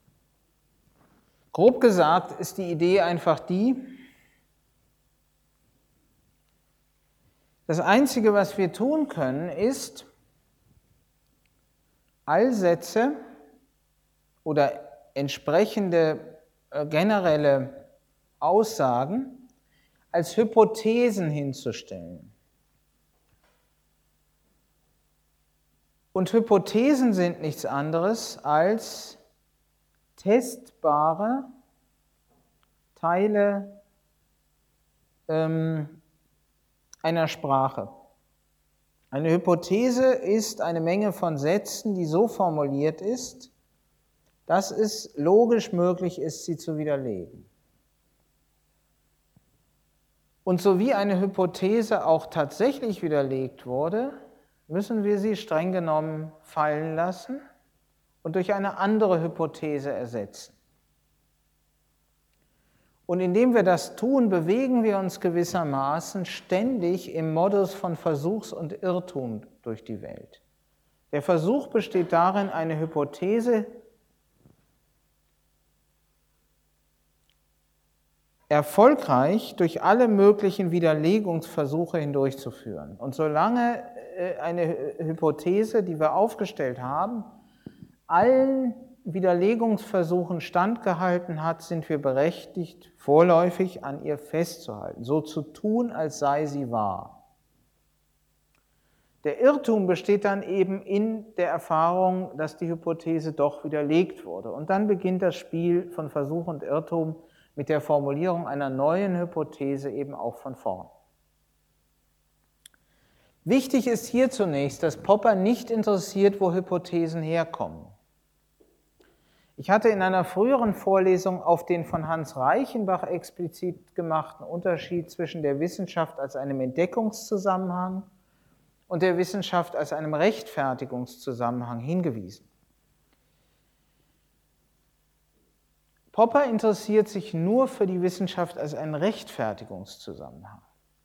Grob gesagt ist die Idee einfach die: Das Einzige, was wir tun können, ist, Allsätze oder entsprechende generelle Aussagen als Hypothesen hinzustellen. Und Hypothesen sind nichts anderes als testbare Teile einer Sprache. Eine Hypothese ist eine Menge von Sätzen, die so formuliert ist, dass es logisch möglich ist, sie zu widerlegen. Und so wie eine Hypothese auch tatsächlich widerlegt wurde, müssen wir sie streng genommen fallen lassen und durch eine andere Hypothese ersetzen. Und indem wir das tun, bewegen wir uns gewissermaßen ständig im Modus von Versuchs- und Irrtum durch die Welt. Der Versuch besteht darin, eine Hypothese erfolgreich durch alle möglichen Widerlegungsversuche hindurchzuführen. Und solange eine Hypothese, die wir aufgestellt haben, allen Widerlegungsversuchen standgehalten hat, sind wir berechtigt, vorläufig an ihr festzuhalten, so zu tun, als sei sie wahr. Der Irrtum besteht dann eben in der Erfahrung, dass die Hypothese doch widerlegt wurde. Und dann beginnt das Spiel von Versuch und Irrtum mit der Formulierung einer neuen Hypothese eben auch von vorn. Wichtig ist hier zunächst, dass Popper nicht interessiert, wo Hypothesen herkommen. Ich hatte in einer früheren Vorlesung auf den von Hans Reichenbach explizit gemachten Unterschied zwischen der Wissenschaft als einem Entdeckungszusammenhang und der Wissenschaft als einem Rechtfertigungszusammenhang hingewiesen. Popper interessiert sich nur für die Wissenschaft als einen Rechtfertigungszusammenhang.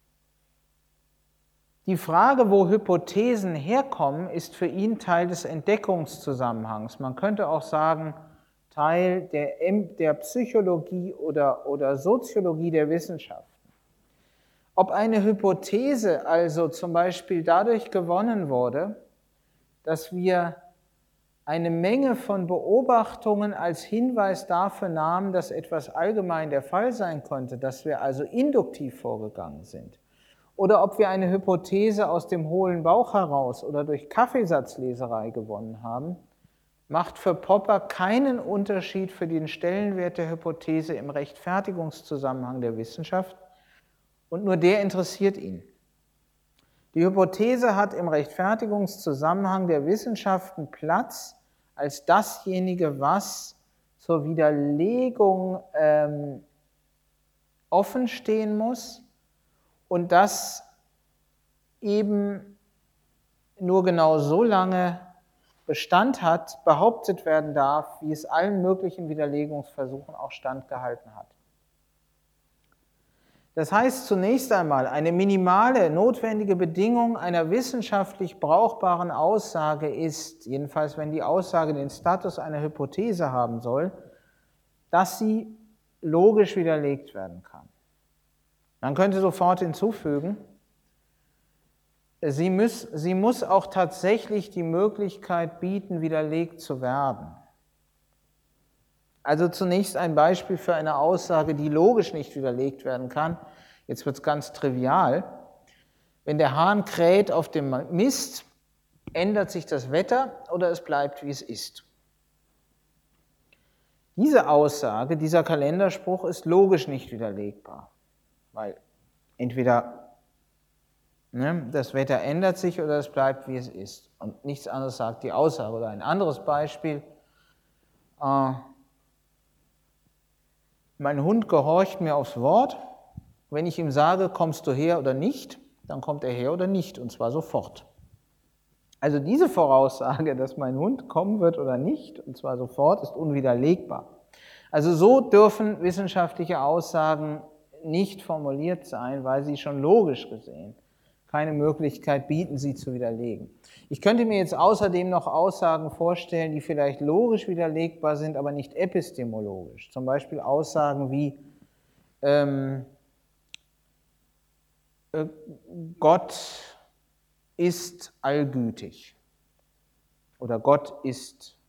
Die Frage, wo Hypothesen herkommen, ist für ihn Teil des Entdeckungszusammenhangs. Man könnte auch sagen, Teil der Psychologie oder Soziologie der Wissenschaften. Ob eine Hypothese also zum Beispiel dadurch gewonnen wurde, dass wir eine Menge von Beobachtungen als Hinweis dafür nahmen, dass etwas allgemein der Fall sein konnte, dass wir also induktiv vorgegangen sind, oder ob wir eine Hypothese aus dem hohlen Bauch heraus oder durch Kaffeesatzleserei gewonnen haben, macht für Popper keinen Unterschied für den Stellenwert der Hypothese im Rechtfertigungszusammenhang der Wissenschaft, und nur der interessiert ihn. Die Hypothese hat im Rechtfertigungszusammenhang der Wissenschaften Platz als dasjenige, was zur Widerlegung offen stehen muss und das eben nur genau so lange Bestand hat, behauptet werden darf, wie es allen möglichen Widerlegungsversuchen auch standgehalten hat. Das heißt zunächst einmal, eine minimale notwendige Bedingung einer wissenschaftlich brauchbaren Aussage ist, jedenfalls wenn die Aussage den Status einer Hypothese haben soll, dass sie logisch widerlegt werden kann. Man könnte sofort hinzufügen, sie muss auch tatsächlich die Möglichkeit bieten, widerlegt zu werden. Also zunächst ein Beispiel für eine Aussage, die logisch nicht widerlegt werden kann. Jetzt wird es ganz trivial. Wenn der Hahn kräht auf dem Mist, ändert sich das Wetter oder es bleibt, wie es ist. Diese Aussage, dieser Kalenderspruch ist logisch nicht widerlegbar, weil entweder das Wetter ändert sich oder es bleibt, wie es ist. Und nichts anderes sagt die Aussage. Oder ein anderes Beispiel. Mein Hund gehorcht mir aufs Wort. Wenn ich ihm sage, kommst du her oder nicht, dann kommt er her oder nicht, und zwar sofort. Also diese Voraussage, dass mein Hund kommen wird oder nicht, und zwar sofort, ist unwiderlegbar. Also so dürfen wissenschaftliche Aussagen nicht formuliert sein, weil sie schon logisch gesehen keine Möglichkeit bieten, sie zu widerlegen. Ich könnte mir jetzt außerdem noch Aussagen vorstellen, die vielleicht logisch widerlegbar sind, aber nicht epistemologisch. Zum Beispiel Aussagen wie Gott ist allgütig oder Gott ist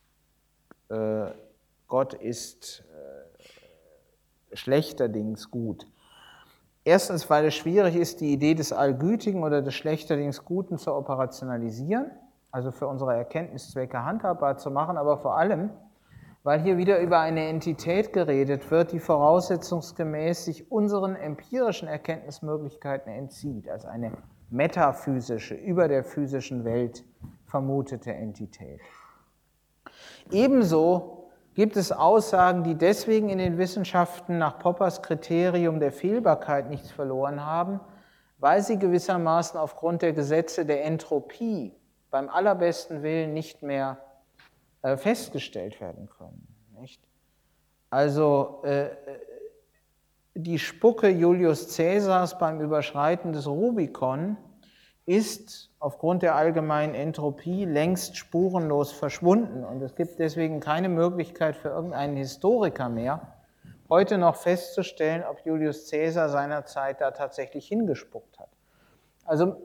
schlechterdings gut. Erstens, weil es schwierig ist, die Idee des Allgütigen oder des schlechterdings Guten zu operationalisieren, also für unsere Erkenntniszwecke handhabbar zu machen, aber vor allem, weil hier wieder über eine Entität geredet wird, die voraussetzungsgemäß sich unseren empirischen Erkenntnismöglichkeiten entzieht, als eine metaphysische, über der physischen Welt vermutete Entität. Ebenso gibt es Aussagen, die deswegen in den Wissenschaften nach Poppers Kriterium der Fehlbarkeit nichts verloren haben, weil sie gewissermaßen aufgrund der Gesetze der Entropie beim allerbesten Willen nicht mehr festgestellt werden können. Nicht? Also die Spucke Julius Caesars beim Überschreiten des Rubikon ist aufgrund der allgemeinen Entropie längst spurenlos verschwunden. Und es gibt deswegen keine Möglichkeit für irgendeinen Historiker mehr, heute noch festzustellen, ob Julius Caesar seinerzeit da tatsächlich hingespuckt hat. Also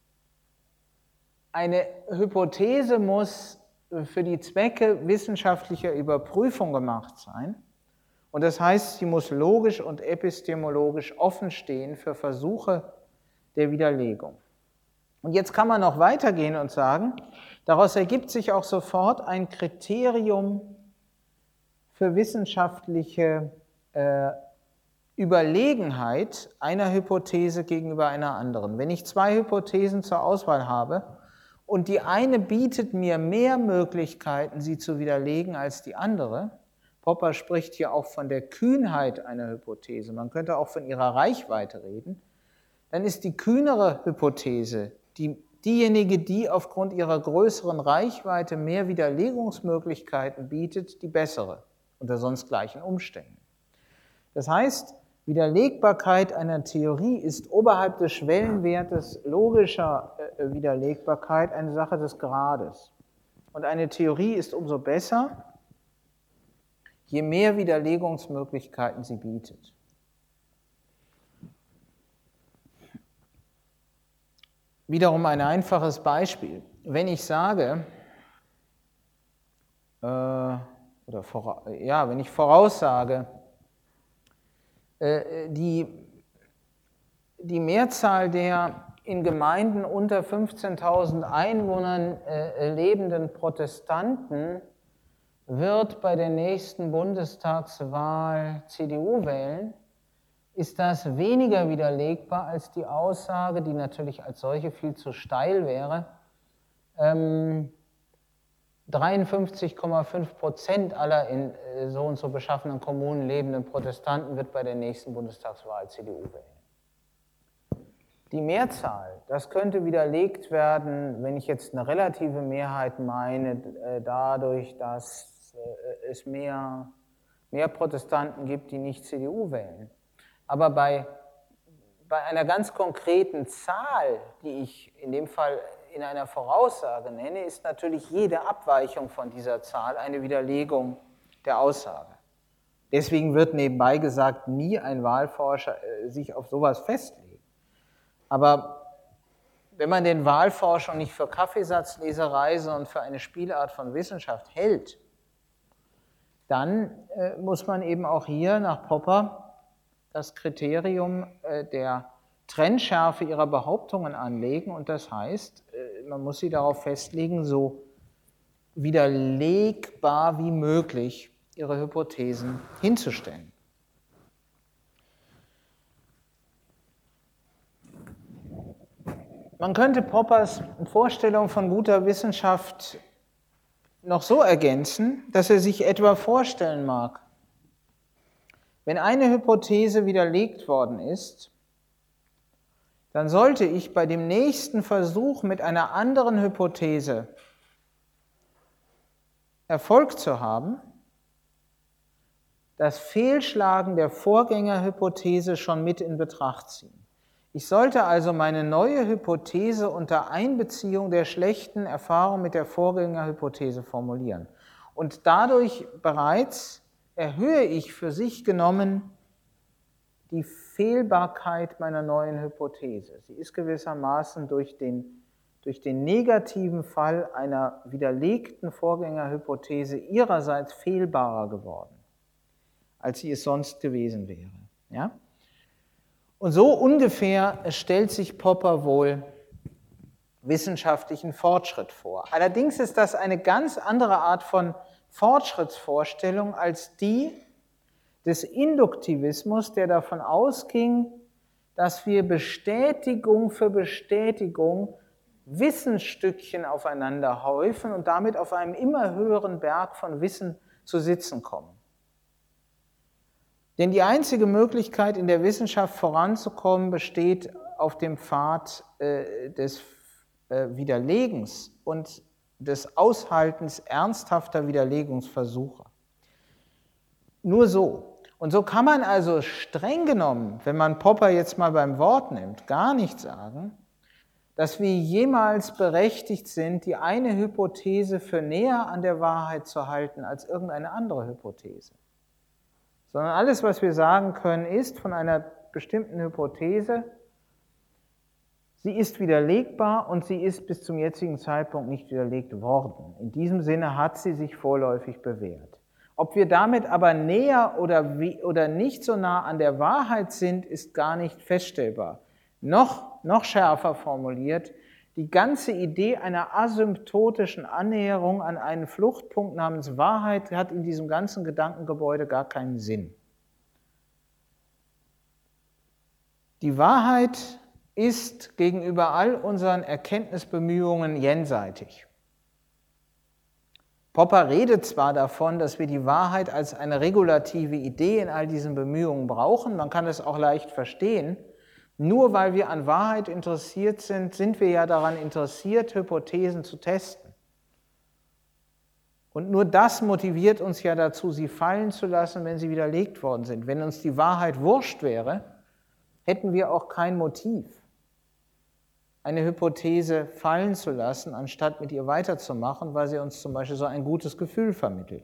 eine Hypothese muss für die Zwecke wissenschaftlicher Überprüfung gemacht sein. Und das heißt, sie muss logisch und epistemologisch offen stehen für Versuche der Widerlegung. Und jetzt kann man noch weitergehen und sagen, daraus ergibt sich auch sofort ein Kriterium für wissenschaftliche Überlegenheit einer Hypothese gegenüber einer anderen. Wenn ich zwei Hypothesen zur Auswahl habe und die eine bietet mir mehr Möglichkeiten, sie zu widerlegen als die andere, Popper spricht hier auch von der Kühnheit einer Hypothese, man könnte auch von ihrer Reichweite reden, dann ist die kühnere Hypothese diejenige, die aufgrund ihrer größeren Reichweite mehr Widerlegungsmöglichkeiten bietet, die bessere, unter sonst gleichen Umständen. Das heißt, Widerlegbarkeit einer Theorie ist oberhalb des Schwellenwertes logischer Widerlegbarkeit eine Sache des Grades. Und eine Theorie ist umso besser, je mehr Widerlegungsmöglichkeiten sie bietet. Wiederum ein einfaches Beispiel. Wenn ich sage, wenn ich voraussage, die Mehrzahl der in Gemeinden unter 15.000 Einwohnern lebenden Protestanten wird bei der nächsten Bundestagswahl CDU wählen, ist das weniger widerlegbar als die Aussage, die natürlich als solche viel zu steil wäre, 53,5% aller in so und so beschaffenen Kommunen lebenden Protestanten wird bei der nächsten Bundestagswahl CDU wählen. Die Mehrzahl, das könnte widerlegt werden, wenn ich jetzt eine relative Mehrheit meine, dadurch, dass es mehr Protestanten gibt, die nicht CDU wählen. Aber bei einer ganz konkreten Zahl, die ich in dem Fall in einer Voraussage nenne, ist natürlich jede Abweichung von dieser Zahl eine Widerlegung der Aussage. Deswegen wird nebenbei gesagt, nie ein Wahlforscher sich auf sowas festlegen. Aber wenn man den Wahlforschung nicht für Kaffeesatzleserei, sondern für eine Spielart von Wissenschaft hält, dann muss man eben auch hier nach Popper das Kriterium der Trennschärfe ihrer Behauptungen anlegen. Und das heißt, man muss sie darauf festlegen, so widerlegbar wie möglich ihre Hypothesen hinzustellen. Man könnte Poppers Vorstellung von guter Wissenschaft noch so ergänzen, dass er sich etwa vorstellen mag, wenn eine Hypothese widerlegt worden ist, dann sollte ich bei dem nächsten Versuch mit einer anderen Hypothese Erfolg zu haben, das Fehlschlagen der Vorgängerhypothese schon mit in Betracht ziehen. Ich sollte also meine neue Hypothese unter Einbeziehung der schlechten Erfahrung mit der Vorgängerhypothese formulieren. Und dadurch bereits erhöhe ich für sich genommen die Fehlbarkeit meiner neuen Hypothese. Sie ist gewissermaßen durch den negativen Fall einer widerlegten Vorgängerhypothese ihrerseits fehlbarer geworden, als sie es sonst gewesen wäre. Ja? Und so ungefähr stellt sich Popper wohl wissenschaftlichen Fortschritt vor. Allerdings ist das eine ganz andere Art von Fortschrittsvorstellung als die des Induktivismus, der davon ausging, dass wir Bestätigung für Bestätigung Wissensstückchen aufeinander häufen und damit auf einem immer höheren Berg von Wissen zu sitzen kommen. Denn die einzige Möglichkeit, in der Wissenschaft voranzukommen, besteht auf dem Pfad des Widerlegens und des Aushaltens ernsthafter Widerlegungsversuche. Nur so. Und so kann man also streng genommen, wenn man Popper jetzt mal beim Wort nimmt, gar nicht sagen, dass wir jemals berechtigt sind, die eine Hypothese für näher an der Wahrheit zu halten als irgendeine andere Hypothese. Sondern alles, was wir sagen können, ist von einer bestimmten Hypothese, sie ist widerlegbar und sie ist bis zum jetzigen Zeitpunkt nicht widerlegt worden. In diesem Sinne hat sie sich vorläufig bewährt. Ob wir damit aber näher oder nicht so nah an der Wahrheit sind, ist gar nicht feststellbar. Noch schärfer formuliert, die ganze Idee einer asymptotischen Annäherung an einen Fluchtpunkt namens Wahrheit hat in diesem ganzen Gedankengebäude gar keinen Sinn. Die Wahrheit ist gegenüber all unseren Erkenntnisbemühungen jenseitig. Popper redet zwar davon, dass wir die Wahrheit als eine regulative Idee in all diesen Bemühungen brauchen, man kann es auch leicht verstehen. Nur weil wir an Wahrheit interessiert sind, sind wir ja daran interessiert, Hypothesen zu testen. Und nur das motiviert uns ja dazu, sie fallen zu lassen, wenn sie widerlegt worden sind. Wenn uns die Wahrheit wurscht wäre, hätten wir auch kein Motiv, eine Hypothese fallen zu lassen, anstatt mit ihr weiterzumachen, weil sie uns zum Beispiel so ein gutes Gefühl vermittelt.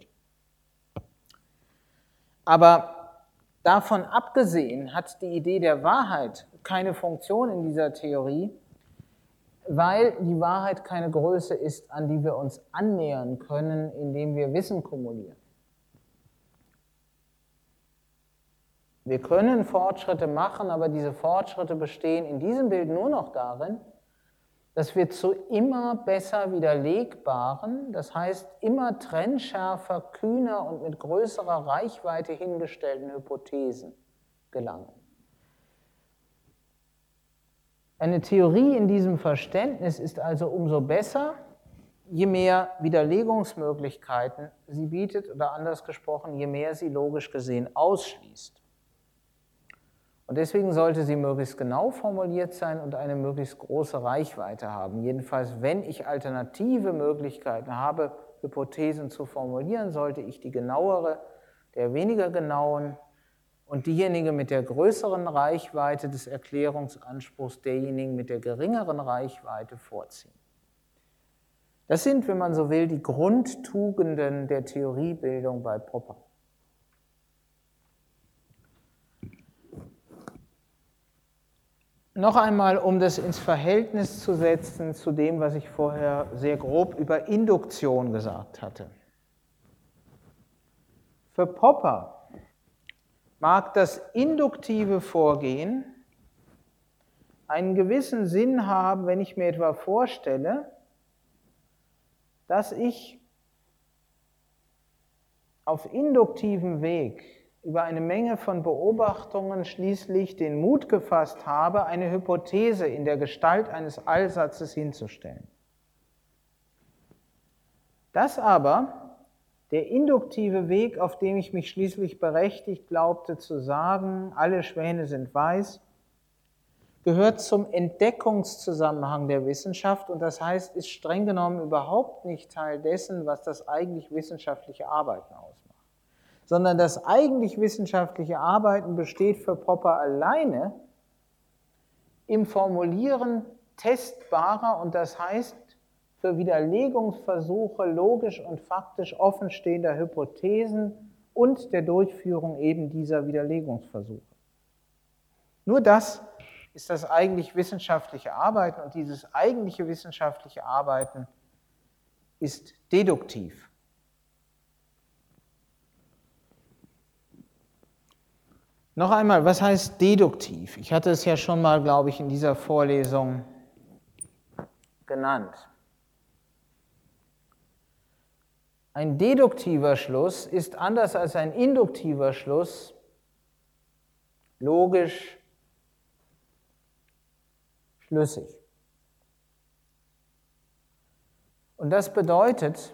Aber davon abgesehen hat die Idee der Wahrheit keine Funktion in dieser Theorie, weil die Wahrheit keine Größe ist, an die wir uns annähern können, indem wir Wissen kumulieren. Wir können Fortschritte machen, aber diese Fortschritte bestehen in diesem Bild nur noch darin, dass wir zu immer besser widerlegbaren, das heißt immer trennschärfer, kühner und mit größerer Reichweite hingestellten Hypothesen gelangen. Eine Theorie in diesem Verständnis ist also umso besser, je mehr Widerlegungsmöglichkeiten sie bietet oder anders gesprochen, je mehr sie logisch gesehen ausschließt. Und deswegen sollte sie möglichst genau formuliert sein und eine möglichst große Reichweite haben. Jedenfalls, wenn ich alternative Möglichkeiten habe, Hypothesen zu formulieren, sollte ich die genauere der weniger genauen und diejenige mit der größeren Reichweite des Erklärungsanspruchs derjenigen mit der geringeren Reichweite vorziehen. Das sind, wenn man so will, die Grundtugenden der Theoriebildung bei Popper. Noch einmal, um das ins Verhältnis zu setzen zu dem, was ich vorher sehr grob über Induktion gesagt hatte. Für Popper mag das induktive Vorgehen einen gewissen Sinn haben, wenn ich mir etwa vorstelle, dass ich auf induktivem Weg über eine Menge von Beobachtungen schließlich den Mut gefasst habe, eine Hypothese in der Gestalt eines Allsatzes hinzustellen. Dass aber der induktive Weg, auf dem ich mich schließlich berechtigt glaubte zu sagen, alle Schwäne sind weiß, gehört zum Entdeckungszusammenhang der Wissenschaft und das heißt, ist streng genommen überhaupt nicht Teil dessen, was das eigentlich wissenschaftliche Arbeiten ausmacht. Sondern das eigentlich wissenschaftliche Arbeiten besteht für Popper alleine im Formulieren testbarer und das heißt für Widerlegungsversuche logisch und faktisch offenstehender Hypothesen und der Durchführung eben dieser Widerlegungsversuche. Nur das ist das eigentlich wissenschaftliche Arbeiten und dieses eigentliche wissenschaftliche Arbeiten ist deduktiv. Noch einmal, was heißt deduktiv? Ich hatte es ja schon mal, glaube ich, in dieser Vorlesung genannt. Ein deduktiver Schluss ist anders als ein induktiver Schluss logisch schlüssig. Und das bedeutet,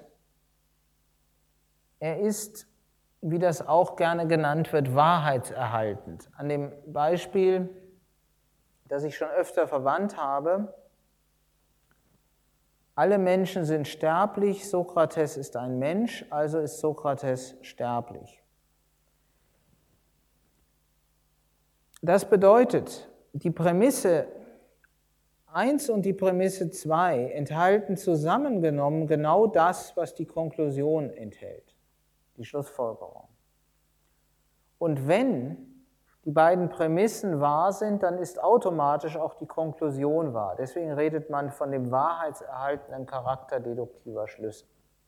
er ist, wie das auch gerne genannt wird, wahrheitserhaltend. An dem Beispiel, das ich schon öfter verwandt habe, alle Menschen sind sterblich, Sokrates ist ein Mensch, also ist Sokrates sterblich. Das bedeutet, die Prämisse 1 und die Prämisse 2 enthalten zusammengenommen genau das, was die Konklusion enthält, die Schlussfolgerung. Und wenn die beiden Prämissen wahr sind, dann ist automatisch auch die Konklusion wahr. Deswegen redet man von dem wahrheitserhaltenden Charakter deduktiver Schlüsse.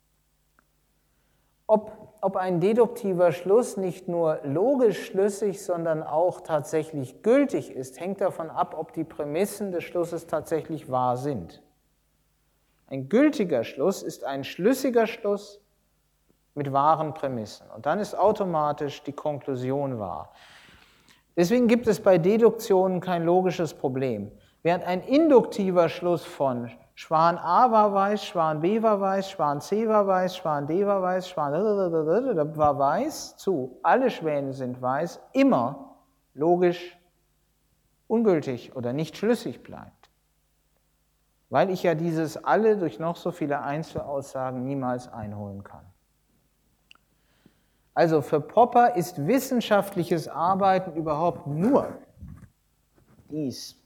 Ob ein deduktiver Schluss nicht nur logisch schlüssig, sondern auch tatsächlich gültig ist, hängt davon ab, ob die Prämissen des Schlusses tatsächlich wahr sind. Ein gültiger Schluss ist ein schlüssiger Schluss mit wahren Prämissen. Und dann ist automatisch die Konklusion wahr. Deswegen gibt es bei Deduktionen kein logisches Problem. Während ein induktiver Schluss von Schwan A war weiß, Schwan B war weiß, Schwan C war weiß, Schwan D war weiß, Schwan war weiß zu alle Schwäne sind weiß immer logisch ungültig oder nicht schlüssig bleibt. Weil ich ja dieses alle durch noch so viele Einzelaussagen niemals einholen kann. Also für Popper ist wissenschaftliches Arbeiten überhaupt nur dies.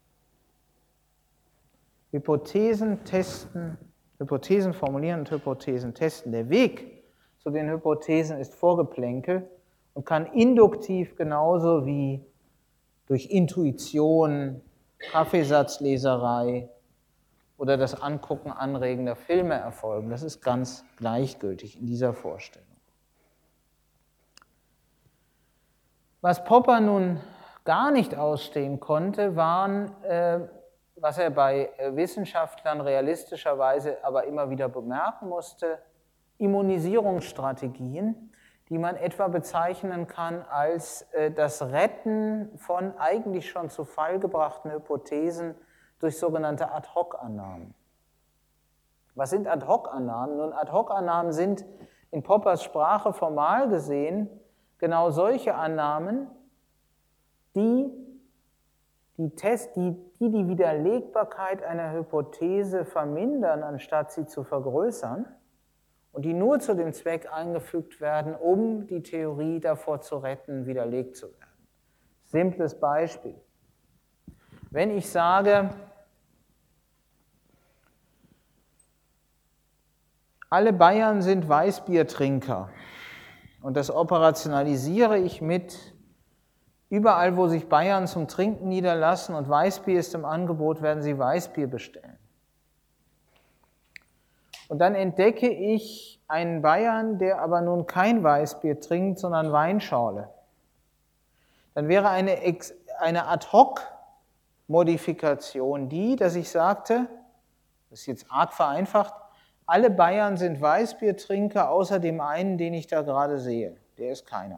Hypothesen testen, Hypothesen formulieren und Hypothesen testen. Der Weg zu den Hypothesen ist Vorgeplänkel und kann induktiv genauso wie durch Intuition, Kaffeesatzleserei oder das Angucken anregender Filme erfolgen. Das ist ganz gleichgültig in dieser Vorstellung. Was Popper nun gar nicht ausstehen konnte, waren, was er bei Wissenschaftlern realistischerweise aber immer wieder bemerken musste, Immunisierungsstrategien, die man etwa bezeichnen kann als das Retten von eigentlich schon zu Fall gebrachten Hypothesen durch sogenannte Ad-hoc-Annahmen. Was sind Ad-hoc-Annahmen? Nun, Ad-hoc-Annahmen sind in Poppers Sprache formal gesehen genau solche Annahmen, die die Widerlegbarkeit einer Hypothese vermindern, anstatt sie zu vergrößern, und die nur zu dem Zweck eingefügt werden, um die Theorie davor zu retten, widerlegt zu werden. Simples Beispiel. Wenn ich sage, alle Bayern sind Weißbiertrinker und das operationalisiere ich mit überall, wo sich Bayern zum Trinken niederlassen und Weißbier ist im Angebot, werden sie Weißbier bestellen. Und dann entdecke ich einen Bayern, der aber nun kein Weißbier trinkt, sondern Weinschorle. Dann wäre eine Ad-hoc-Modifikation die, dass ich sagte, das ist jetzt arg vereinfacht, alle Bayern sind Weißbiertrinker, außer dem einen, den ich da gerade sehe. Der ist keiner.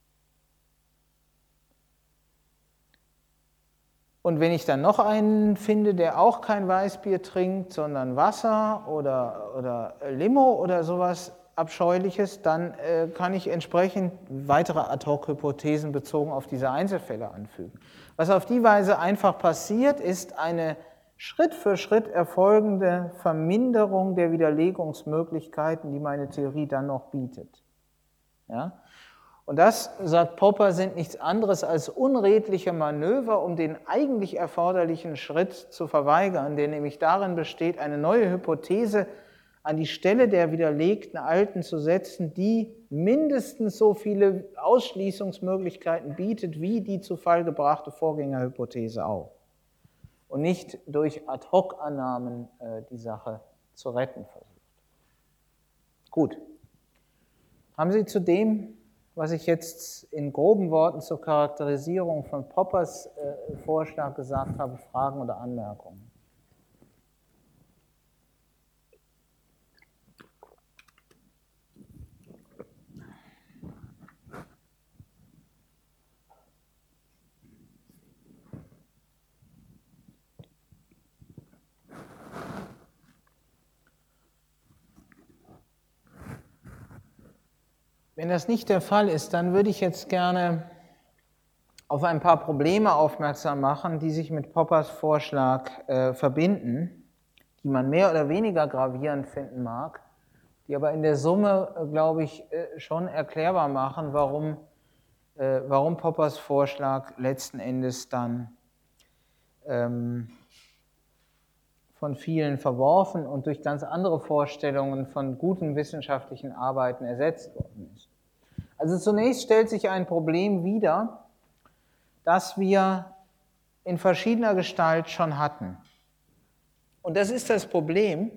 Und wenn ich dann noch einen finde, der auch kein Weißbier trinkt, sondern Wasser oder Limo oder sowas Abscheuliches, dann kann ich entsprechend weitere Ad-hoc-Hypothesen bezogen auf diese Einzelfälle anfügen. Was auf die Weise einfach passiert, ist eine Schritt für Schritt erfolgende Verminderung der Widerlegungsmöglichkeiten, die meine Theorie dann noch bietet. Ja? Und das, sagt Popper, sind nichts anderes als unredliche Manöver, um den eigentlich erforderlichen Schritt zu verweigern, der nämlich darin besteht, eine neue Hypothese an die Stelle der widerlegten alten zu setzen, die mindestens so viele Ausschließungsmöglichkeiten bietet, wie die zu Fall gebrachte Vorgängerhypothese auch. Und nicht durch Ad-hoc-Annahmen die Sache zu retten versucht. Gut. Haben Sie zu dem, was ich jetzt in groben Worten zur Charakterisierung von Poppers Vorschlag gesagt habe, Fragen oder Anmerkungen? Wenn das nicht der Fall ist, dann würde ich jetzt gerne auf ein paar Probleme aufmerksam machen, die sich mit Poppers Vorschlag verbinden, die man mehr oder weniger gravierend finden mag, die aber in der Summe, glaube ich, schon erklärbar machen, warum Poppers Vorschlag letzten Endes dann von vielen verworfen und durch ganz andere Vorstellungen von guten wissenschaftlichen Arbeiten ersetzt worden ist. Also zunächst stellt sich ein Problem wider, das wir in verschiedener Gestalt schon hatten. Und das ist das Problem,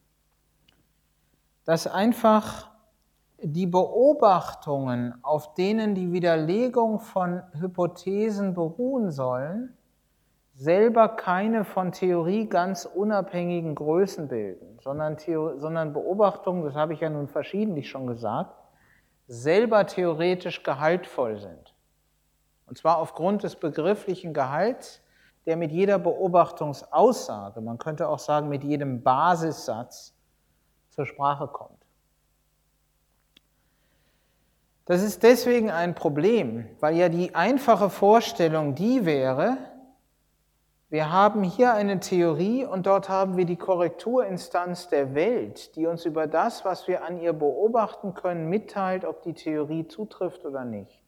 dass einfach die Beobachtungen, auf denen die Widerlegung von Hypothesen beruhen sollen, selber keine von Theorie ganz unabhängigen Größen bilden, sondern Beobachtungen, das habe ich ja nun verschiedentlich schon gesagt, selber theoretisch gehaltvoll sind. Und zwar aufgrund des begrifflichen Gehalts, der mit jeder Beobachtungsaussage, man könnte auch sagen mit jedem Basissatz, zur Sprache kommt. Das ist deswegen ein Problem, weil ja die einfache Vorstellung die wäre, wir haben hier eine Theorie und dort haben wir die Korrekturinstanz der Welt, die uns über das, was wir an ihr beobachten können, mitteilt, ob die Theorie zutrifft oder nicht.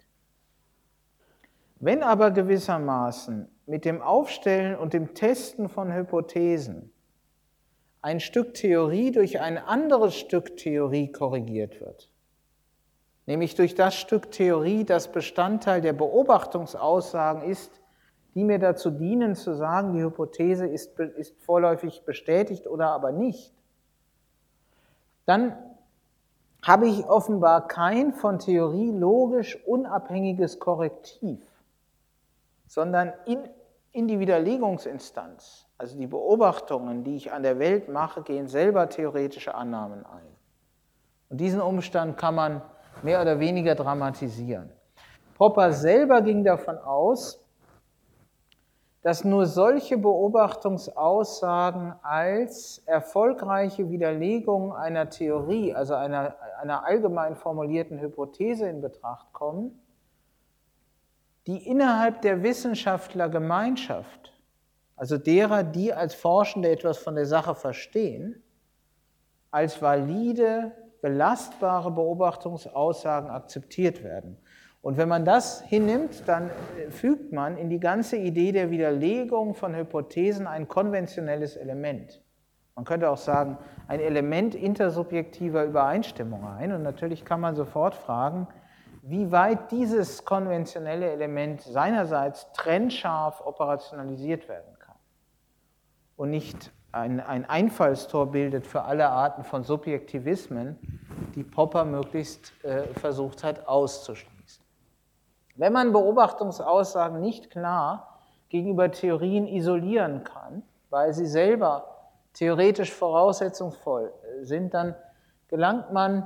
Wenn aber gewissermaßen mit dem Aufstellen und dem Testen von Hypothesen ein Stück Theorie durch ein anderes Stück Theorie korrigiert wird, nämlich durch das Stück Theorie, das Bestandteil der Beobachtungsaussagen ist, die mir dazu dienen, zu sagen, die Hypothese ist vorläufig bestätigt oder aber nicht, dann habe ich offenbar kein von Theorie logisch unabhängiges Korrektiv, sondern in die Widerlegungsinstanz, also die Beobachtungen, die ich an der Welt mache, gehen selber theoretische Annahmen ein. Und diesen Umstand kann man mehr oder weniger dramatisieren. Popper selber ging davon aus, dass nur solche Beobachtungsaussagen als erfolgreiche Widerlegung einer Theorie, also einer allgemein formulierten Hypothese in Betracht kommen, die innerhalb der Wissenschaftlergemeinschaft, also derer, die als Forschende etwas von der Sache verstehen, als valide, belastbare Beobachtungsaussagen akzeptiert werden. Und wenn man das hinnimmt, dann fügt man in die ganze Idee der Widerlegung von Hypothesen ein konventionelles Element. Man könnte auch sagen, ein Element intersubjektiver Übereinstimmung ein. Und natürlich kann man sofort fragen, wie weit dieses konventionelle Element seinerseits trennscharf operationalisiert werden kann und nicht ein Einfallstor bildet für alle Arten von Subjektivismen, die Popper möglichst versucht hat auszuschließen. Wenn man Beobachtungsaussagen nicht klar gegenüber Theorien isolieren kann, weil sie selber theoretisch voraussetzungsvoll sind, dann gelangt man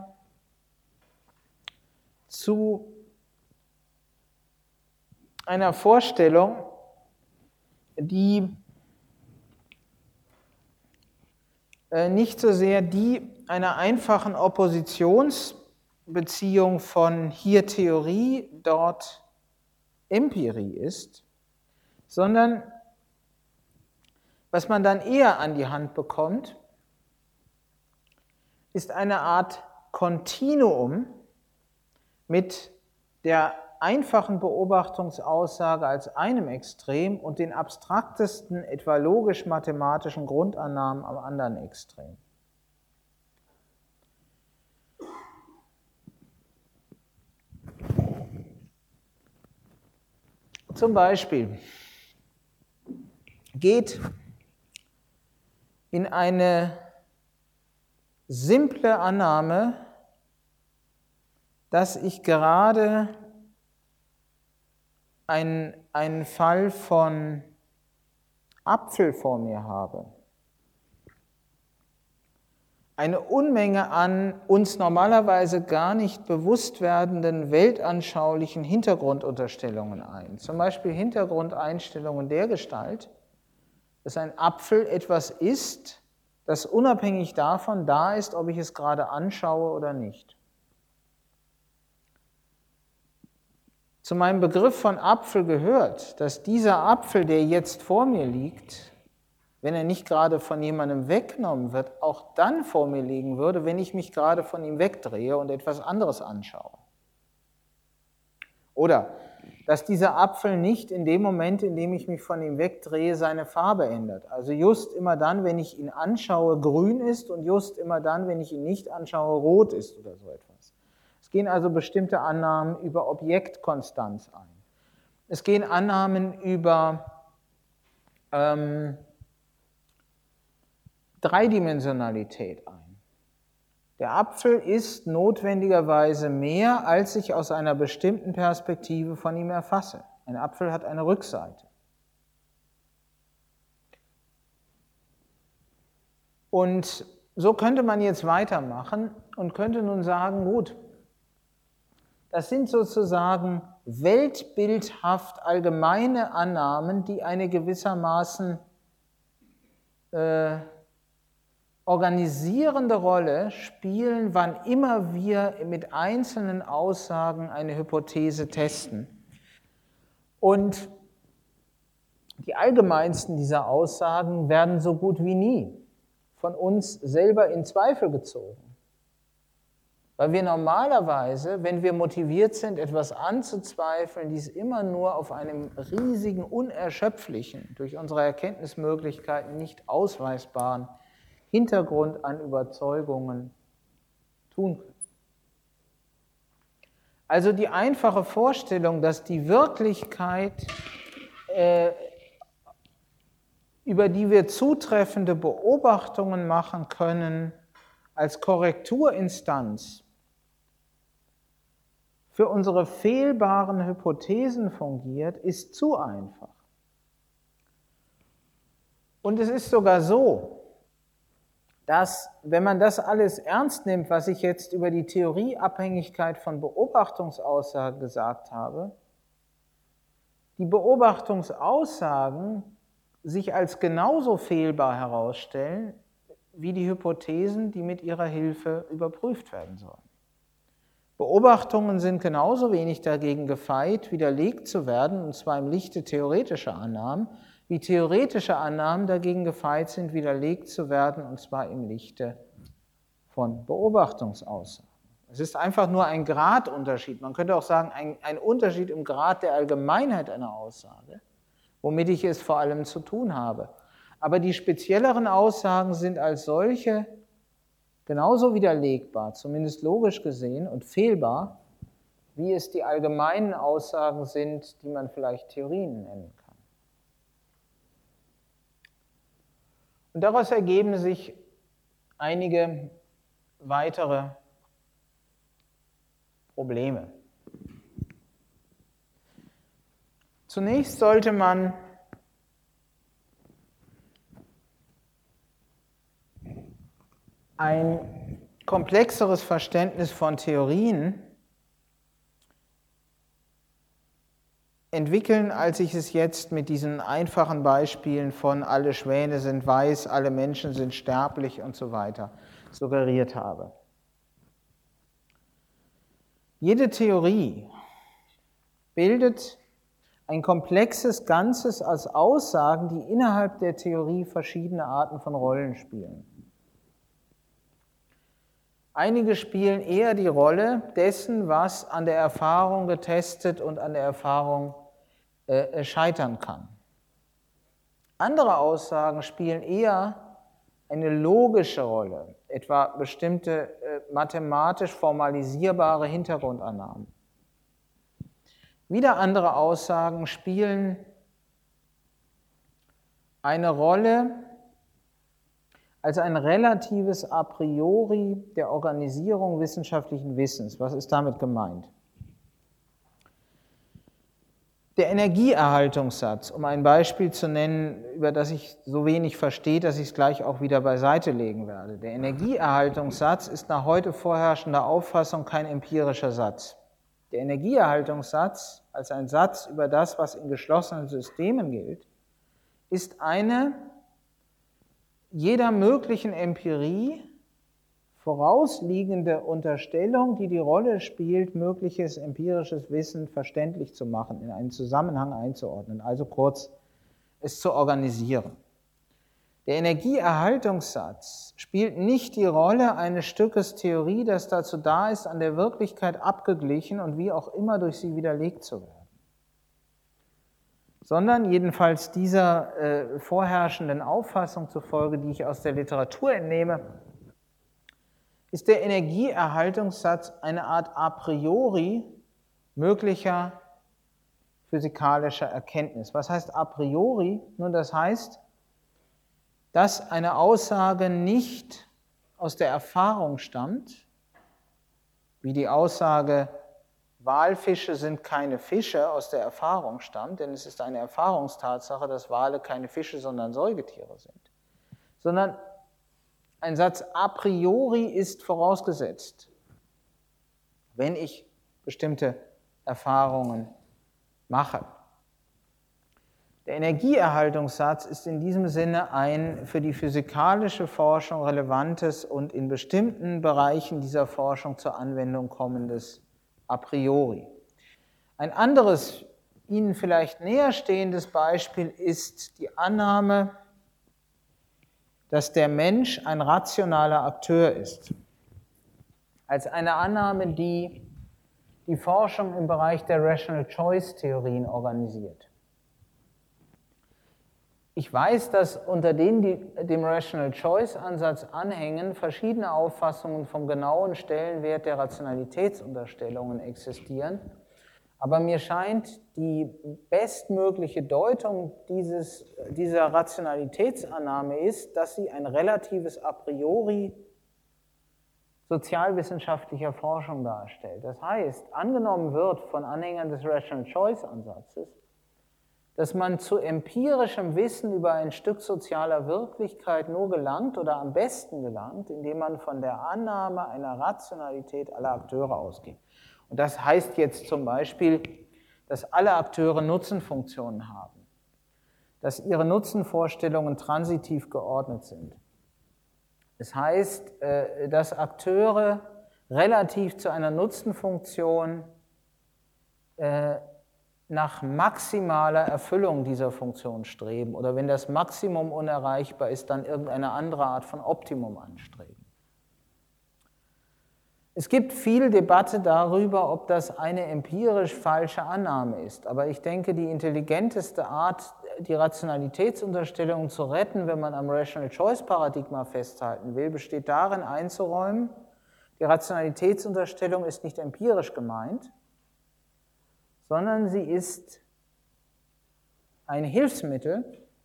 zu einer Vorstellung, die nicht so sehr die einer einfachen Oppositionsbeziehung von hier Theorie, dort Empirie ist, sondern was man dann eher an die Hand bekommt, ist eine Art Kontinuum mit der einfachen Beobachtungsaussage als einem Extrem und den abstraktesten, etwa logisch-mathematischen Grundannahmen am anderen Extrem. Zum Beispiel geht in eine simple Annahme, dass ich gerade einen Fall von Apfel vor mir habe. Eine Unmenge an uns normalerweise gar nicht bewusst werdenden weltanschaulichen Hintergrundunterstellungen ein. Zum Beispiel Hintergrundeinstellungen der Gestalt, dass ein Apfel etwas ist, das unabhängig davon da ist, ob ich es gerade anschaue oder nicht. Zu meinem Begriff von Apfel gehört, dass dieser Apfel, der jetzt vor mir liegt, wenn er nicht gerade von jemandem weggenommen wird, auch dann vor mir liegen würde, wenn ich mich gerade von ihm wegdrehe und etwas anderes anschaue. Oder dass dieser Apfel nicht in dem Moment, in dem ich mich von ihm wegdrehe, seine Farbe ändert. Also just immer dann, wenn ich ihn anschaue, grün ist und just immer dann, wenn ich ihn nicht anschaue, rot ist oder so etwas. Es gehen also bestimmte Annahmen über Objektkonstanz ein. Es gehen Annahmen über Dreidimensionalität ein. Der Apfel ist notwendigerweise mehr, als ich aus einer bestimmten Perspektive von ihm erfasse. Ein Apfel hat eine Rückseite. Und so könnte man jetzt weitermachen und könnte nun sagen, gut, das sind sozusagen weltbildhaft allgemeine Annahmen, die eine gewissermaßen organisierende Rolle spielen, wann immer wir mit einzelnen Aussagen eine Hypothese testen. Und die allgemeinsten dieser Aussagen werden so gut wie nie von uns selber in Zweifel gezogen. Weil wir normalerweise, wenn wir motiviert sind, etwas anzuzweifeln, dies immer nur auf einem riesigen, unerschöpflichen, durch unsere Erkenntnismöglichkeiten nicht ausweisbaren Hintergrund an Überzeugungen tun können. Also die einfache Vorstellung, dass die Wirklichkeit, über die wir zutreffende Beobachtungen machen können, als Korrekturinstanz für unsere fehlbaren Hypothesen fungiert, ist zu einfach. Und es ist sogar so, dass, wenn man das alles ernst nimmt, was ich jetzt über die Theorieabhängigkeit von Beobachtungsaussagen gesagt habe, die Beobachtungsaussagen sich als genauso fehlbar herausstellen, wie die Hypothesen, die mit ihrer Hilfe überprüft werden sollen. Beobachtungen sind genauso wenig dagegen gefeit, widerlegt zu werden, und zwar im Lichte theoretischer Annahmen, wie theoretische Annahmen dagegen gefeit sind, widerlegt zu werden, und zwar im Lichte von Beobachtungsaussagen. Es ist einfach nur ein Gradunterschied. Man könnte auch sagen, ein Unterschied im Grad der Allgemeinheit einer Aussage, womit ich es vor allem zu tun habe. Aber die spezielleren Aussagen sind als solche genauso widerlegbar, zumindest logisch gesehen, und fehlbar, wie es die allgemeinen Aussagen sind, die man vielleicht Theorien nennen kann. Und daraus ergeben sich einige weitere Probleme. Zunächst sollte man ein komplexeres Verständnis von Theorien entwickeln, als ich es jetzt mit diesen einfachen Beispielen von alle Schwäne sind weiß, alle Menschen sind sterblich und so weiter suggeriert habe. Jede Theorie bildet ein komplexes Ganzes aus Aussagen, die innerhalb der Theorie verschiedene Arten von Rollen spielen. Einige spielen eher die Rolle dessen, was an der Erfahrung getestet und an der Erfahrung scheitern kann. Andere Aussagen spielen eher eine logische Rolle, etwa bestimmte mathematisch formalisierbare Hintergrundannahmen. Wieder andere Aussagen spielen eine Rolle als ein relatives A priori der Organisierung wissenschaftlichen Wissens. Was ist damit gemeint? Der Energieerhaltungssatz, um ein Beispiel zu nennen, über das ich so wenig verstehe, dass ich es gleich auch wieder beiseite legen werde. Der Energieerhaltungssatz ist nach heute vorherrschender Auffassung kein empirischer Satz. Der Energieerhaltungssatz als ein Satz über das, was in geschlossenen Systemen gilt, ist eine jeder möglichen Empirie vorausliegende Unterstellung, die die Rolle spielt, mögliches empirisches Wissen verständlich zu machen, in einen Zusammenhang einzuordnen, also kurz es zu organisieren. Der Energieerhaltungssatz spielt nicht die Rolle eines Stückes Theorie, das dazu da ist, an der Wirklichkeit abgeglichen und wie auch immer durch sie widerlegt zu werden, sondern jedenfalls dieser vorherrschenden Auffassung zufolge, die ich aus der Literatur entnehme, ist der Energieerhaltungssatz eine Art a priori möglicher physikalischer Erkenntnis. Was heißt a priori? Nun, das heißt, dass eine Aussage nicht aus der Erfahrung stammt, wie die Aussage, Walfische sind keine Fische, aus der Erfahrung stammt, denn es ist eine Erfahrungstatsache, dass Wale keine Fische, sondern Säugetiere sind, sondern ein Satz a priori ist vorausgesetzt, wenn ich bestimmte Erfahrungen mache. Der Energieerhaltungssatz ist in diesem Sinne ein für die physikalische Forschung relevantes und in bestimmten Bereichen dieser Forschung zur Anwendung kommendes a priori. Ein anderes, Ihnen vielleicht näherstehendes Beispiel ist die Annahme, dass der Mensch ein rationaler Akteur ist. Als eine Annahme, die die Forschung im Bereich der Rational Choice Theorien organisiert. Ich weiß, dass unter denen, die dem Rational Choice Ansatz anhängen, verschiedene Auffassungen vom genauen Stellenwert der Rationalitätsunterstellungen existieren. Aber mir scheint, die bestmögliche Deutung dieser Rationalitätsannahme ist, dass sie ein relatives a priori sozialwissenschaftlicher Forschung darstellt. Das heißt, angenommen wird von Anhängern des Rational Choice Ansatzes, dass man zu empirischem Wissen über ein Stück sozialer Wirklichkeit nur gelangt oder am besten gelangt, indem man von der Annahme einer Rationalität aller Akteure ausgeht. Und das heißt jetzt zum Beispiel, dass alle Akteure Nutzenfunktionen haben, dass ihre Nutzenvorstellungen transitiv geordnet sind. Das heißt, dass Akteure relativ zu einer Nutzenfunktion nach maximaler Erfüllung dieser Funktion streben oder wenn das Maximum unerreichbar ist, dann irgendeine andere Art von Optimum anstreben. Es gibt viel Debatte darüber, ob das eine empirisch falsche Annahme ist, aber ich denke, die intelligenteste Art, die Rationalitätsunterstellung zu retten, wenn man am Rational Choice Paradigma festhalten will, besteht darin einzuräumen, die Rationalitätsunterstellung ist nicht empirisch gemeint, sondern sie ist ein Hilfsmittel,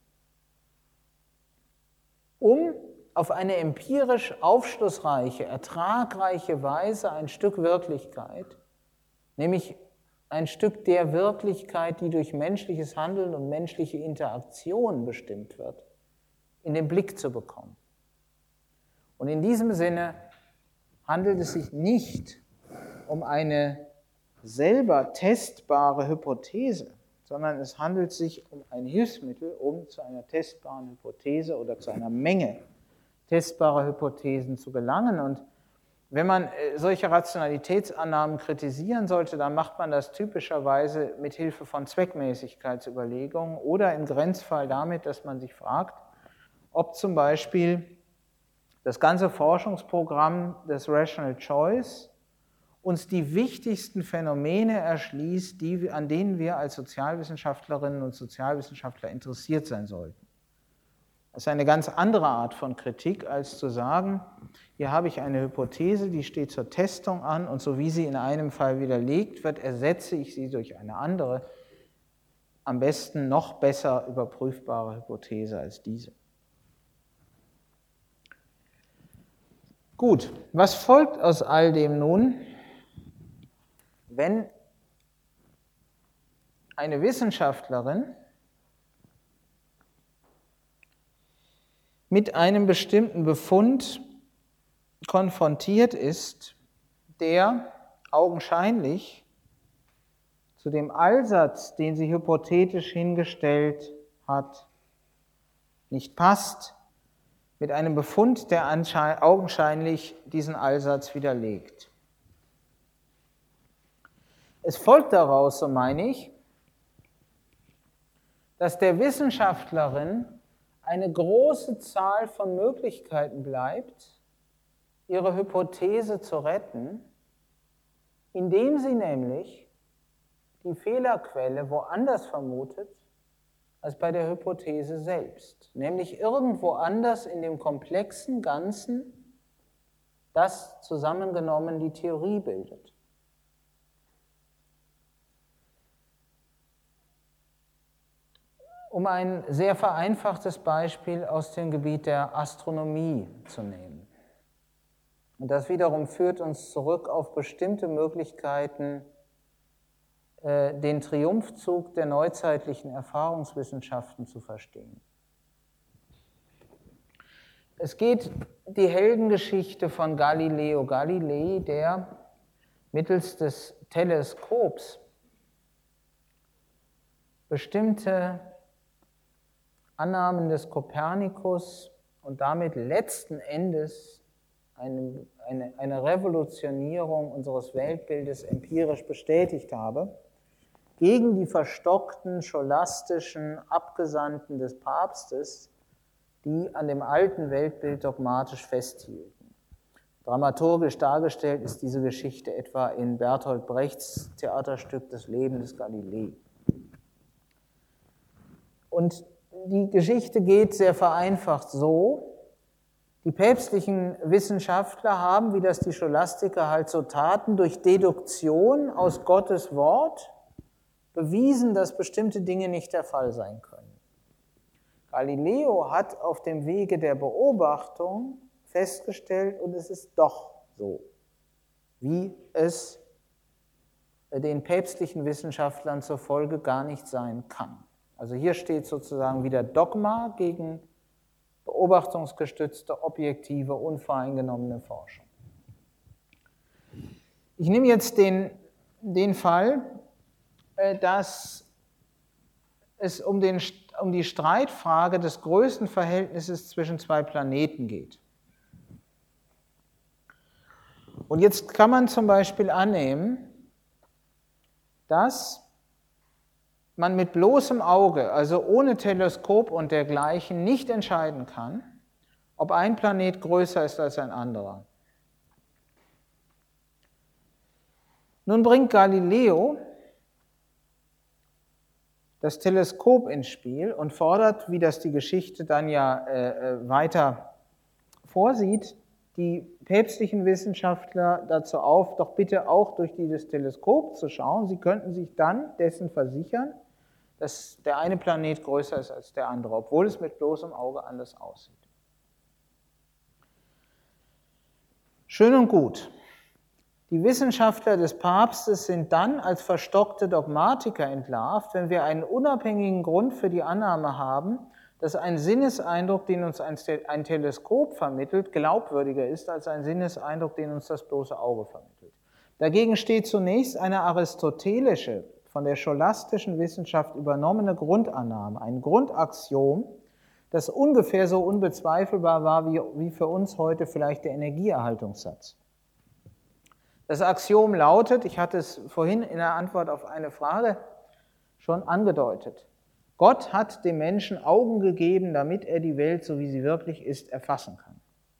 um auf eine empirisch aufschlussreiche, ertragreiche Weise ein Stück Wirklichkeit, nämlich ein Stück der Wirklichkeit, die durch menschliches Handeln und menschliche Interaktion bestimmt wird, in den Blick zu bekommen. Und in diesem Sinne handelt es sich nicht um eine selber testbare Hypothese, sondern es handelt sich um ein Hilfsmittel, um zu einer testbaren Hypothese oder zu einer Menge testbarer Hypothesen zu gelangen. Und wenn man solche Rationalitätsannahmen kritisieren sollte, dann macht man das typischerweise mit Hilfe von Zweckmäßigkeitsüberlegungen oder im Grenzfall damit, dass man sich fragt, ob zum Beispiel das ganze Forschungsprogramm des Rational Choice uns die wichtigsten Phänomene erschließt, an denen wir als Sozialwissenschaftlerinnen und Sozialwissenschaftler interessiert sein sollten. Das ist eine ganz andere Art von Kritik, als zu sagen, hier habe ich eine Hypothese, die steht zur Testung an und so wie sie in einem Fall widerlegt wird, ersetze ich sie durch eine andere, am besten noch besser überprüfbare Hypothese als diese. Gut, was folgt aus all dem nun? Wenn eine Wissenschaftlerin mit einem bestimmten Befund konfrontiert ist, der augenscheinlich zu dem Allsatz, den sie hypothetisch hingestellt hat, nicht passt, mit einem Befund, der augenscheinlich diesen Allsatz widerlegt. Es folgt daraus, so meine ich, dass der Wissenschaftlerin eine große Zahl von Möglichkeiten bleibt, ihre Hypothese zu retten, indem sie nämlich die Fehlerquelle woanders vermutet als bei der Hypothese selbst, nämlich irgendwo anders in dem komplexen Ganzen, das zusammengenommen die Theorie bildet. Um ein sehr vereinfachtes Beispiel aus dem Gebiet der Astronomie zu nehmen. Und das wiederum führt uns zurück auf bestimmte Möglichkeiten, den Triumphzug der neuzeitlichen Erfahrungswissenschaften zu verstehen. Es geht die Heldengeschichte von Galileo Galilei, der mittels des Teleskops bestimmte Annahmen des Kopernikus und damit letzten Endes eine Revolutionierung unseres Weltbildes empirisch bestätigt habe, gegen die verstockten, scholastischen Abgesandten des Papstes, die an dem alten Weltbild dogmatisch festhielten. Dramaturgisch dargestellt ist diese Geschichte etwa in Bertolt Brechts Theaterstück Das Leben des Galilei. Und die Geschichte geht sehr vereinfacht so: Die päpstlichen Wissenschaftler haben, wie das die Scholastiker halt so taten, durch Deduktion aus Gottes Wort bewiesen, dass bestimmte Dinge nicht der Fall sein können. Galileo hat auf dem Wege der Beobachtung festgestellt, und es ist doch so, wie es den päpstlichen Wissenschaftlern zur Folge gar nicht sein kann. Also hier steht sozusagen wieder Dogma gegen beobachtungsgestützte, objektive, unvoreingenommene Forschung. Ich nehme jetzt den Fall, dass es um die Streitfrage des Größenverhältnisses zwischen zwei Planeten geht. Und jetzt kann man zum Beispiel annehmen, dass man mit bloßem Auge, also ohne Teleskop und dergleichen, nicht entscheiden kann, ob ein Planet größer ist als ein anderer. Nun bringt Galileo das Teleskop ins Spiel und fordert, wie das die Geschichte dann ja weiter vorsieht, die päpstlichen Wissenschaftler dazu auf, doch bitte auch durch dieses Teleskop zu schauen. Sie könnten sich dann dessen versichern, dass der eine Planet größer ist als der andere, obwohl es mit bloßem Auge anders aussieht. Schön und gut. Die Wissenschaftler des Papstes sind dann als verstockte Dogmatiker entlarvt, wenn wir einen unabhängigen Grund für die Annahme haben, dass ein Sinneseindruck, den uns ein Teleskop vermittelt, glaubwürdiger ist als ein Sinneseindruck, den uns das bloße Auge vermittelt. Dagegen steht zunächst eine aristotelische, von der scholastischen Wissenschaft übernommene Grundannahme, ein Grundaxiom, das ungefähr so unbezweifelbar war wie für uns heute vielleicht der Energieerhaltungssatz. Das Axiom lautet, ich hatte es vorhin in der Antwort auf eine Frage schon angedeutet, Gott hat dem Menschen Augen gegeben, damit er die Welt, so wie sie wirklich ist, erfassen kann.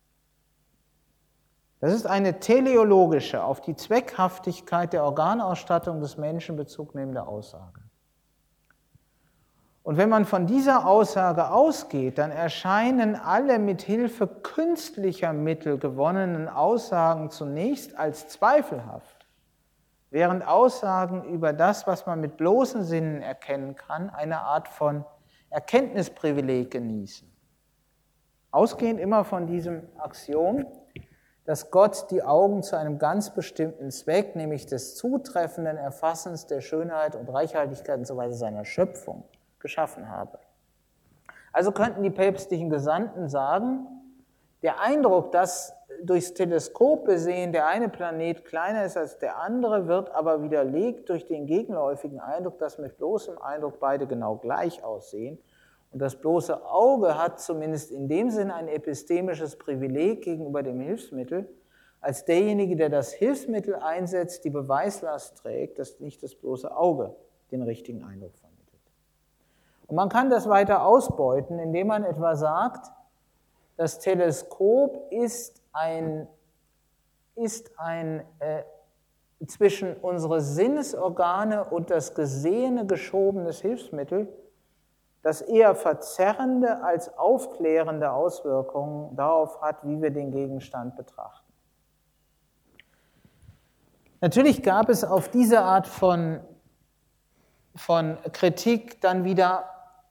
Das ist eine teleologische, auf die Zweckhaftigkeit der Organausstattung des Menschen Bezug nehmende Aussage. Und wenn man von dieser Aussage ausgeht, dann erscheinen alle mit Hilfe künstlicher Mittel gewonnenen Aussagen zunächst als zweifelhaft, während Aussagen über das, was man mit bloßen Sinnen erkennen kann, eine Art von Erkenntnisprivileg genießen. Ausgehend immer von diesem Axiom, dass Gott die Augen zu einem ganz bestimmten Zweck, nämlich des zutreffenden Erfassens der Schönheit und Reichhaltigkeit und so weiter seiner Schöpfung, geschaffen habe. Also könnten die päpstlichen Gesandten sagen, der Eindruck, dass durchs Teleskop besehen der eine Planet kleiner ist als der andere, wird aber widerlegt durch den gegenläufigen Eindruck, dass mit bloßem Eindruck beide genau gleich aussehen. Und das bloße Auge hat zumindest in dem Sinn ein epistemisches Privileg gegenüber dem Hilfsmittel, als derjenige, der das Hilfsmittel einsetzt, die Beweislast trägt, dass nicht das bloße Auge den richtigen Eindruck vermittelt. Und man kann das weiter ausbeuten, indem man etwa sagt, das Teleskop ist ein zwischen unsere Sinnesorgane und das Gesehene geschobenes Hilfsmittel, das eher verzerrende als aufklärende Auswirkungen darauf hat, wie wir den Gegenstand betrachten. Natürlich gab es auf diese Art von Kritik dann wieder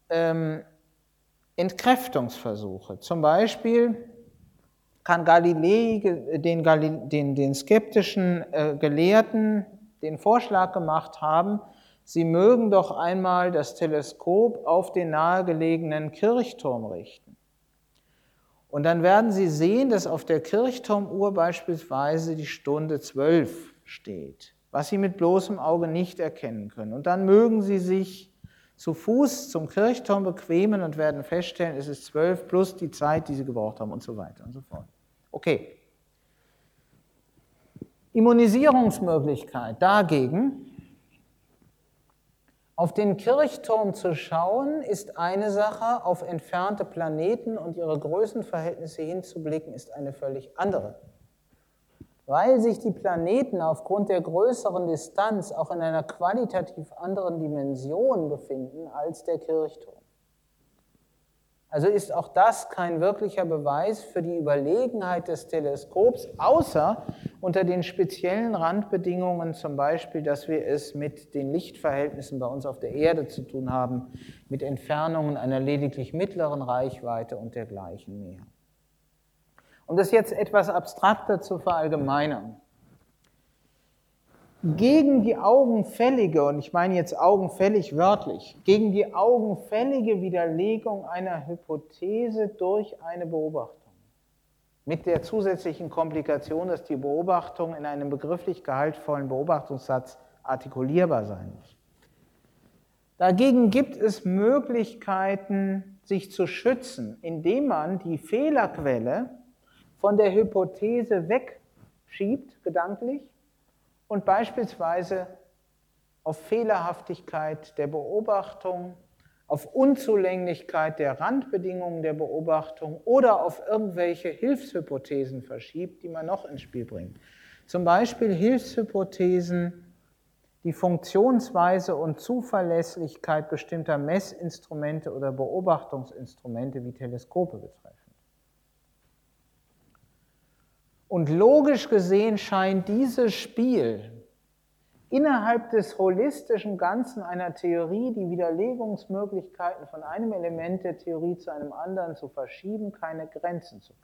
Entkräftungsversuche. Zum Beispiel kann Galilei den skeptischen Gelehrten den Vorschlag gemacht haben, sie mögen doch einmal das Teleskop auf den nahegelegenen Kirchturm richten. Und dann werden sie sehen, dass auf der Kirchturmuhr beispielsweise die Stunde 12 steht, was sie mit bloßem Auge nicht erkennen können. Und dann mögen sie sich zu Fuß zum Kirchturm bequemen und werden feststellen, es ist 12 plus die Zeit, die sie gebraucht haben und so weiter und so fort. Okay. Immunisierungsmöglichkeit dagegen. Auf den Kirchturm zu schauen, ist eine Sache, auf entfernte Planeten und ihre Größenverhältnisse hinzublicken, ist eine völlig andere. Weil sich die Planeten aufgrund der größeren Distanz auch in einer qualitativ anderen Dimension befinden als der Kirchturm. Also ist auch das kein wirklicher Beweis für die Überlegenheit des Teleskops, außer unter den speziellen Randbedingungen, zum Beispiel, dass wir es mit den Lichtverhältnissen bei uns auf der Erde zu tun haben, mit Entfernungen einer lediglich mittleren Reichweite und dergleichen mehr. Um das jetzt etwas abstrakter zu verallgemeinern. gegen die augenfällige, und ich meine jetzt augenfällig wörtlich, gegen die augenfällige Widerlegung einer Hypothese durch eine Beobachtung. Mit der zusätzlichen Komplikation, dass die Beobachtung in einem begrifflich gehaltvollen Beobachtungssatz artikulierbar sein muss. Dagegen gibt es Möglichkeiten, sich zu schützen, indem man die Fehlerquelle von der Hypothese wegschiebt, gedanklich, und beispielsweise auf Fehlerhaftigkeit der Beobachtung, auf Unzulänglichkeit der Randbedingungen der Beobachtung oder auf irgendwelche Hilfshypothesen verschiebt, die man noch ins Spiel bringt. Zum Beispiel Hilfshypothesen, die Funktionsweise und Zuverlässigkeit bestimmter Messinstrumente oder Beobachtungsinstrumente wie Teleskope betreffen. Und logisch gesehen scheint dieses Spiel innerhalb des holistischen Ganzen einer Theorie die Widerlegungsmöglichkeiten von einem Element der Theorie zu einem anderen zu verschieben, keine Grenzen zu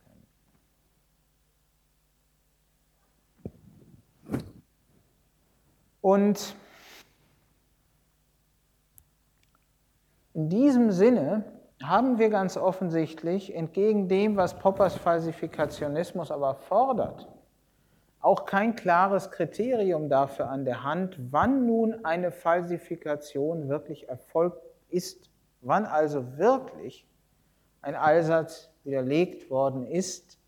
kennen. Und in diesem Sinne haben wir ganz offensichtlich, entgegen dem, was Poppers Falsifikationismus aber fordert, auch kein klares Kriterium dafür an der Hand, wann nun eine Falsifikation wirklich erfolgt ist, wann also wirklich ein Allsatz widerlegt worden ist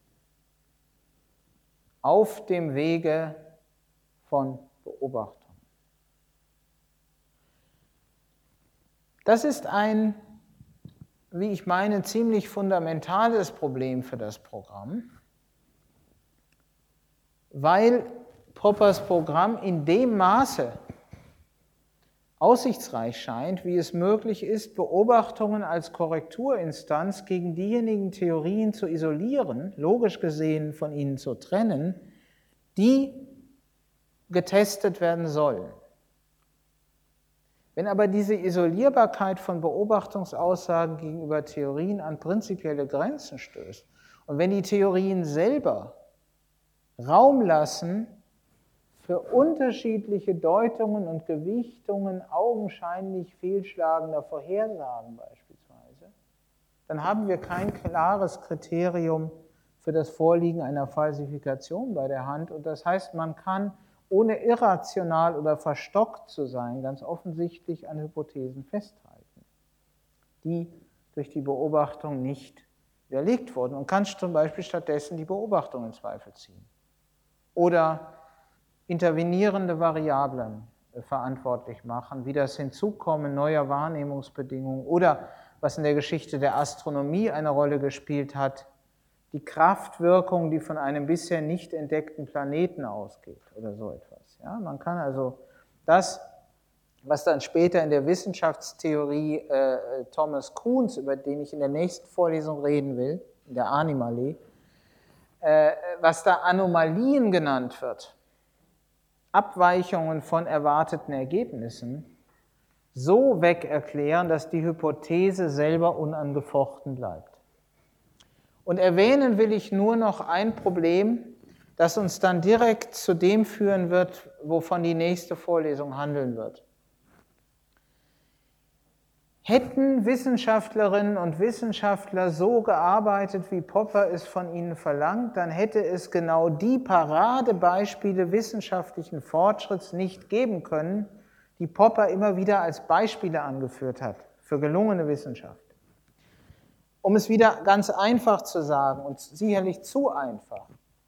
auf dem Wege von Beobachtung. Das ist ein, wie ich meine, ziemlich fundamentales Problem für das Programm, weil Poppers Programm in dem Maße aussichtsreich scheint, wie es möglich ist, Beobachtungen als Korrekturinstanz gegen diejenigen Theorien zu isolieren, logisch gesehen von ihnen zu trennen, die getestet werden sollen. Wenn aber diese Isolierbarkeit von Beobachtungsaussagen gegenüber Theorien an prinzipielle Grenzen stößt und wenn die Theorien selber Raum lassen für unterschiedliche Deutungen und Gewichtungen augenscheinlich fehlschlagender Vorhersagen beispielsweise, dann haben wir kein klares Kriterium für das Vorliegen einer Falsifikation bei der Hand. Und das heißt, man kann, ohne irrational oder verstockt zu sein, ganz offensichtlich an Hypothesen festhalten, die durch die Beobachtung nicht widerlegt wurden und kann zum Beispiel stattdessen die Beobachtung in Zweifel ziehen. Oder intervenierende Variablen verantwortlich machen, wie das Hinzukommen neuer Wahrnehmungsbedingungen oder, was in der Geschichte der Astronomie eine Rolle gespielt hat, die Kraftwirkung, die von einem bisher nicht entdeckten Planeten ausgeht oder so etwas. Ja, man kann also das, was dann später in der Wissenschaftstheorie Thomas Kuhns, über den ich in der nächsten Vorlesung reden will, in der Animalie, was da Anomalien genannt wird, Abweichungen von erwarteten Ergebnissen, so weg erklären, dass die Hypothese selber unangefochten bleibt. Und erwähnen will ich nur noch ein Problem, das uns dann direkt zu dem führen wird, wovon die nächste Vorlesung handeln wird. Hätten Wissenschaftlerinnen und Wissenschaftler so gearbeitet, wie Popper es von ihnen verlangt, dann hätte es genau die Paradebeispiele wissenschaftlichen Fortschritts nicht geben können, die Popper immer wieder als Beispiele angeführt hat für gelungene Wissenschaft. Um es wieder ganz einfach zu sagen und sicherlich zu einfach,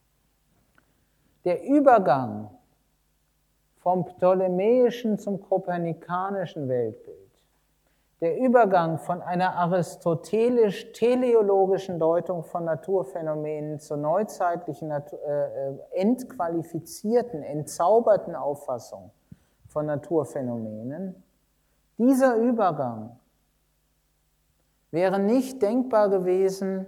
der Übergang vom ptolemäischen zum kopernikanischen Weltbild, der Übergang von einer aristotelisch-teleologischen Deutung von Naturphänomenen zur neuzeitlichen, entqualifizierten, entzauberten Auffassung von Naturphänomenen, dieser Übergang wäre nicht denkbar gewesen,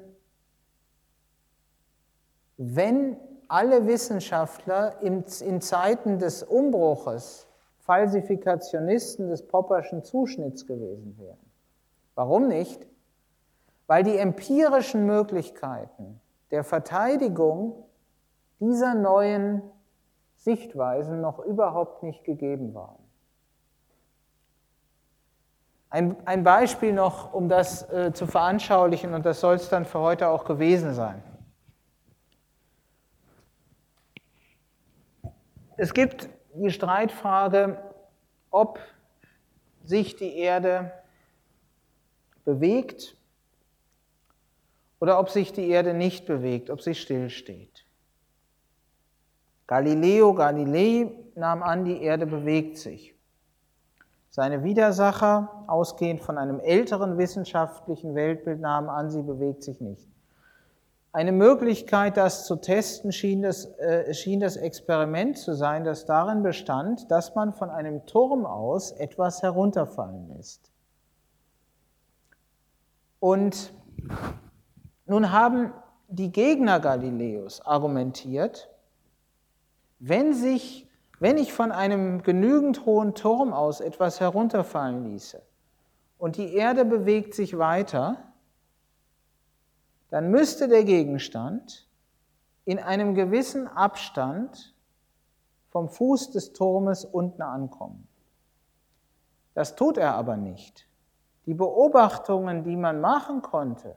wenn alle Wissenschaftler in Zeiten des Umbruches Falsifikationisten des Popperschen Zuschnitts gewesen wären. Warum nicht? Weil die empirischen Möglichkeiten der Verteidigung dieser neuen Sichtweisen noch überhaupt nicht gegeben waren. Ein Beispiel noch, um das zu veranschaulichen, und das soll es dann für heute auch gewesen sein. Es gibt die Streitfrage, ob sich die Erde bewegt oder ob sich die Erde nicht bewegt, ob sie stillsteht. Galileo Galilei nahm an, die Erde bewegt sich. Seine Widersacher, ausgehend von einem älteren wissenschaftlichen Weltbild, nahmen an, sie bewegt sich nicht. Eine Möglichkeit, das zu testen, schien das Experiment zu sein, das darin bestand, dass man von einem Turm aus etwas herunterfallen lässt. Und nun haben die Gegner Galileos argumentiert, wenn ich von einem genügend hohen Turm aus etwas herunterfallen ließe und die Erde bewegt sich weiter, dann müsste der Gegenstand in einem gewissen Abstand vom Fuß des Turmes unten ankommen. Das tut er aber nicht. Die Beobachtungen, die man machen konnte,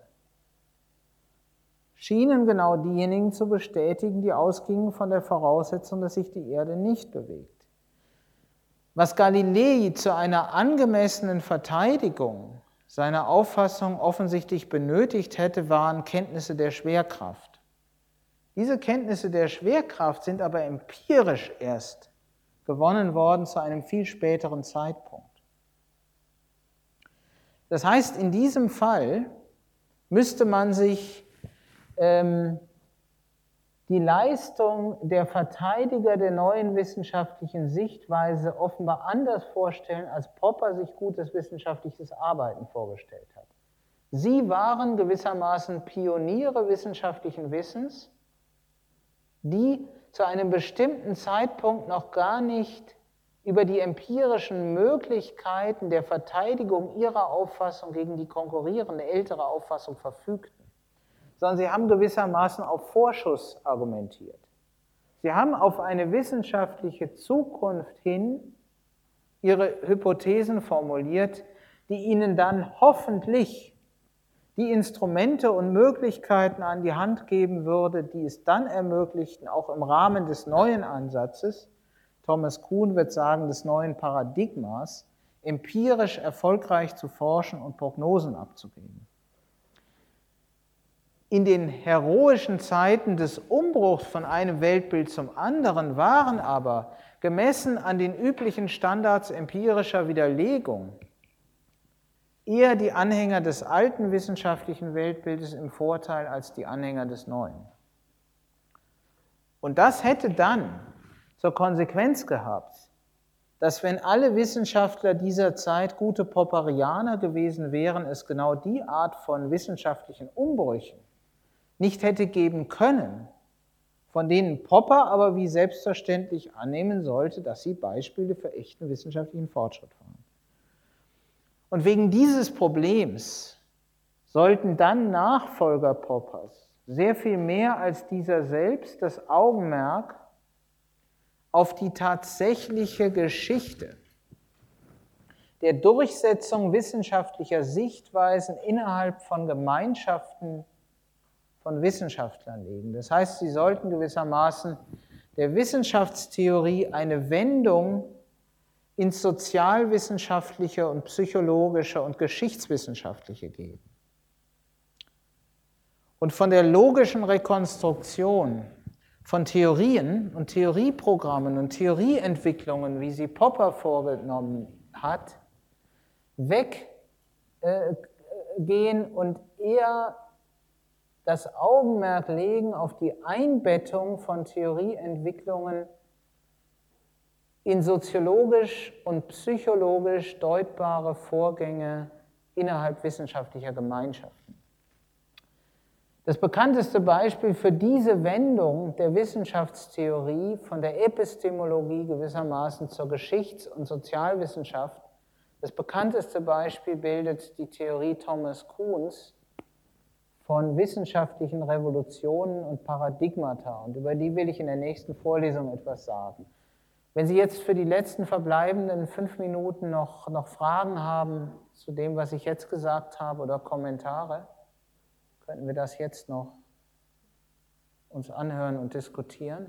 schienen genau diejenigen zu bestätigen, die ausgingen von der Voraussetzung, dass sich die Erde nicht bewegt. Was Galilei zu einer angemessenen Verteidigung seiner Auffassung offensichtlich benötigt hätte, waren Kenntnisse der Schwerkraft. Diese Kenntnisse der Schwerkraft sind aber empirisch erst gewonnen worden zu einem viel späteren Zeitpunkt. Das heißt, in diesem Fall müsste man sich die Leistung der Verteidiger der neuen wissenschaftlichen Sichtweise offenbar anders vorstellen, als Popper sich gutes wissenschaftliches Arbeiten vorgestellt hat. Sie waren gewissermaßen Pioniere wissenschaftlichen Wissens, die zu einem bestimmten Zeitpunkt noch gar nicht über die empirischen Möglichkeiten der Verteidigung ihrer Auffassung gegen die konkurrierende ältere Auffassung verfügten, sondern sie haben gewissermaßen auf Vorschuss argumentiert. Sie haben auf eine wissenschaftliche Zukunft hin ihre Hypothesen formuliert, die ihnen dann hoffentlich die Instrumente und Möglichkeiten an die Hand geben würde, die es dann ermöglichten, auch im Rahmen des neuen Ansatzes, Thomas Kuhn wird sagen, des neuen Paradigmas, empirisch erfolgreich zu forschen und Prognosen abzugeben. In den heroischen Zeiten des Umbruchs von einem Weltbild zum anderen waren aber, gemessen an den üblichen Standards empirischer Widerlegung, eher die Anhänger des alten wissenschaftlichen Weltbildes im Vorteil als die Anhänger des neuen. Und das hätte dann zur Konsequenz gehabt, dass wenn alle Wissenschaftler dieser Zeit gute Popperianer gewesen wären, es genau die Art von wissenschaftlichen Umbrüchen nicht hätte geben können, von denen Popper aber wie selbstverständlich annehmen sollte, dass sie Beispiele für echten wissenschaftlichen Fortschritt waren. Und wegen dieses Problems sollten dann Nachfolger Poppers sehr viel mehr als dieser selbst das Augenmerk auf die tatsächliche Geschichte der Durchsetzung wissenschaftlicher Sichtweisen innerhalb von Gemeinschaften von Wissenschaftlern legen. Das heißt, sie sollten gewissermaßen der Wissenschaftstheorie eine Wendung ins sozialwissenschaftliche und psychologische und geschichtswissenschaftliche geben. Und von der logischen Rekonstruktion von Theorien und Theorieprogrammen und Theorieentwicklungen, wie sie Popper vorgenommen hat, weggehen und eher das Augenmerk legen auf die Einbettung von Theorieentwicklungen in soziologisch und psychologisch deutbare Vorgänge innerhalb wissenschaftlicher Gemeinschaften. Das bekannteste Beispiel für diese Wendung der Wissenschaftstheorie von der Epistemologie gewissermaßen zur Geschichts- und Sozialwissenschaft, das bekannteste Beispiel bildet die Theorie Thomas Kuhns von wissenschaftlichen Revolutionen und Paradigmata. Und über die will ich in der nächsten Vorlesung etwas sagen. Wenn Sie jetzt für die letzten verbleibenden 5 Minuten noch Fragen haben zu dem, was ich jetzt gesagt habe, oder Kommentare, könnten wir das jetzt noch uns anhören und diskutieren.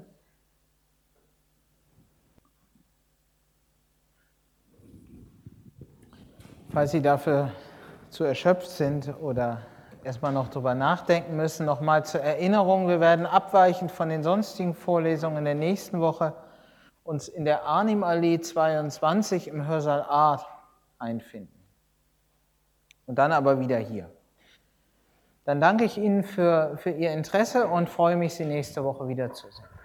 Falls Sie dafür zu erschöpft sind oder erstmal noch drüber nachdenken müssen, nochmal zur Erinnerung, wir werden abweichend von den sonstigen Vorlesungen in der nächsten Woche uns in der Arnim-Allee 22 im Hörsaal A einfinden. Und dann aber wieder hier. Dann danke ich Ihnen für Ihr Interesse und freue mich, Sie nächste Woche wiederzusehen.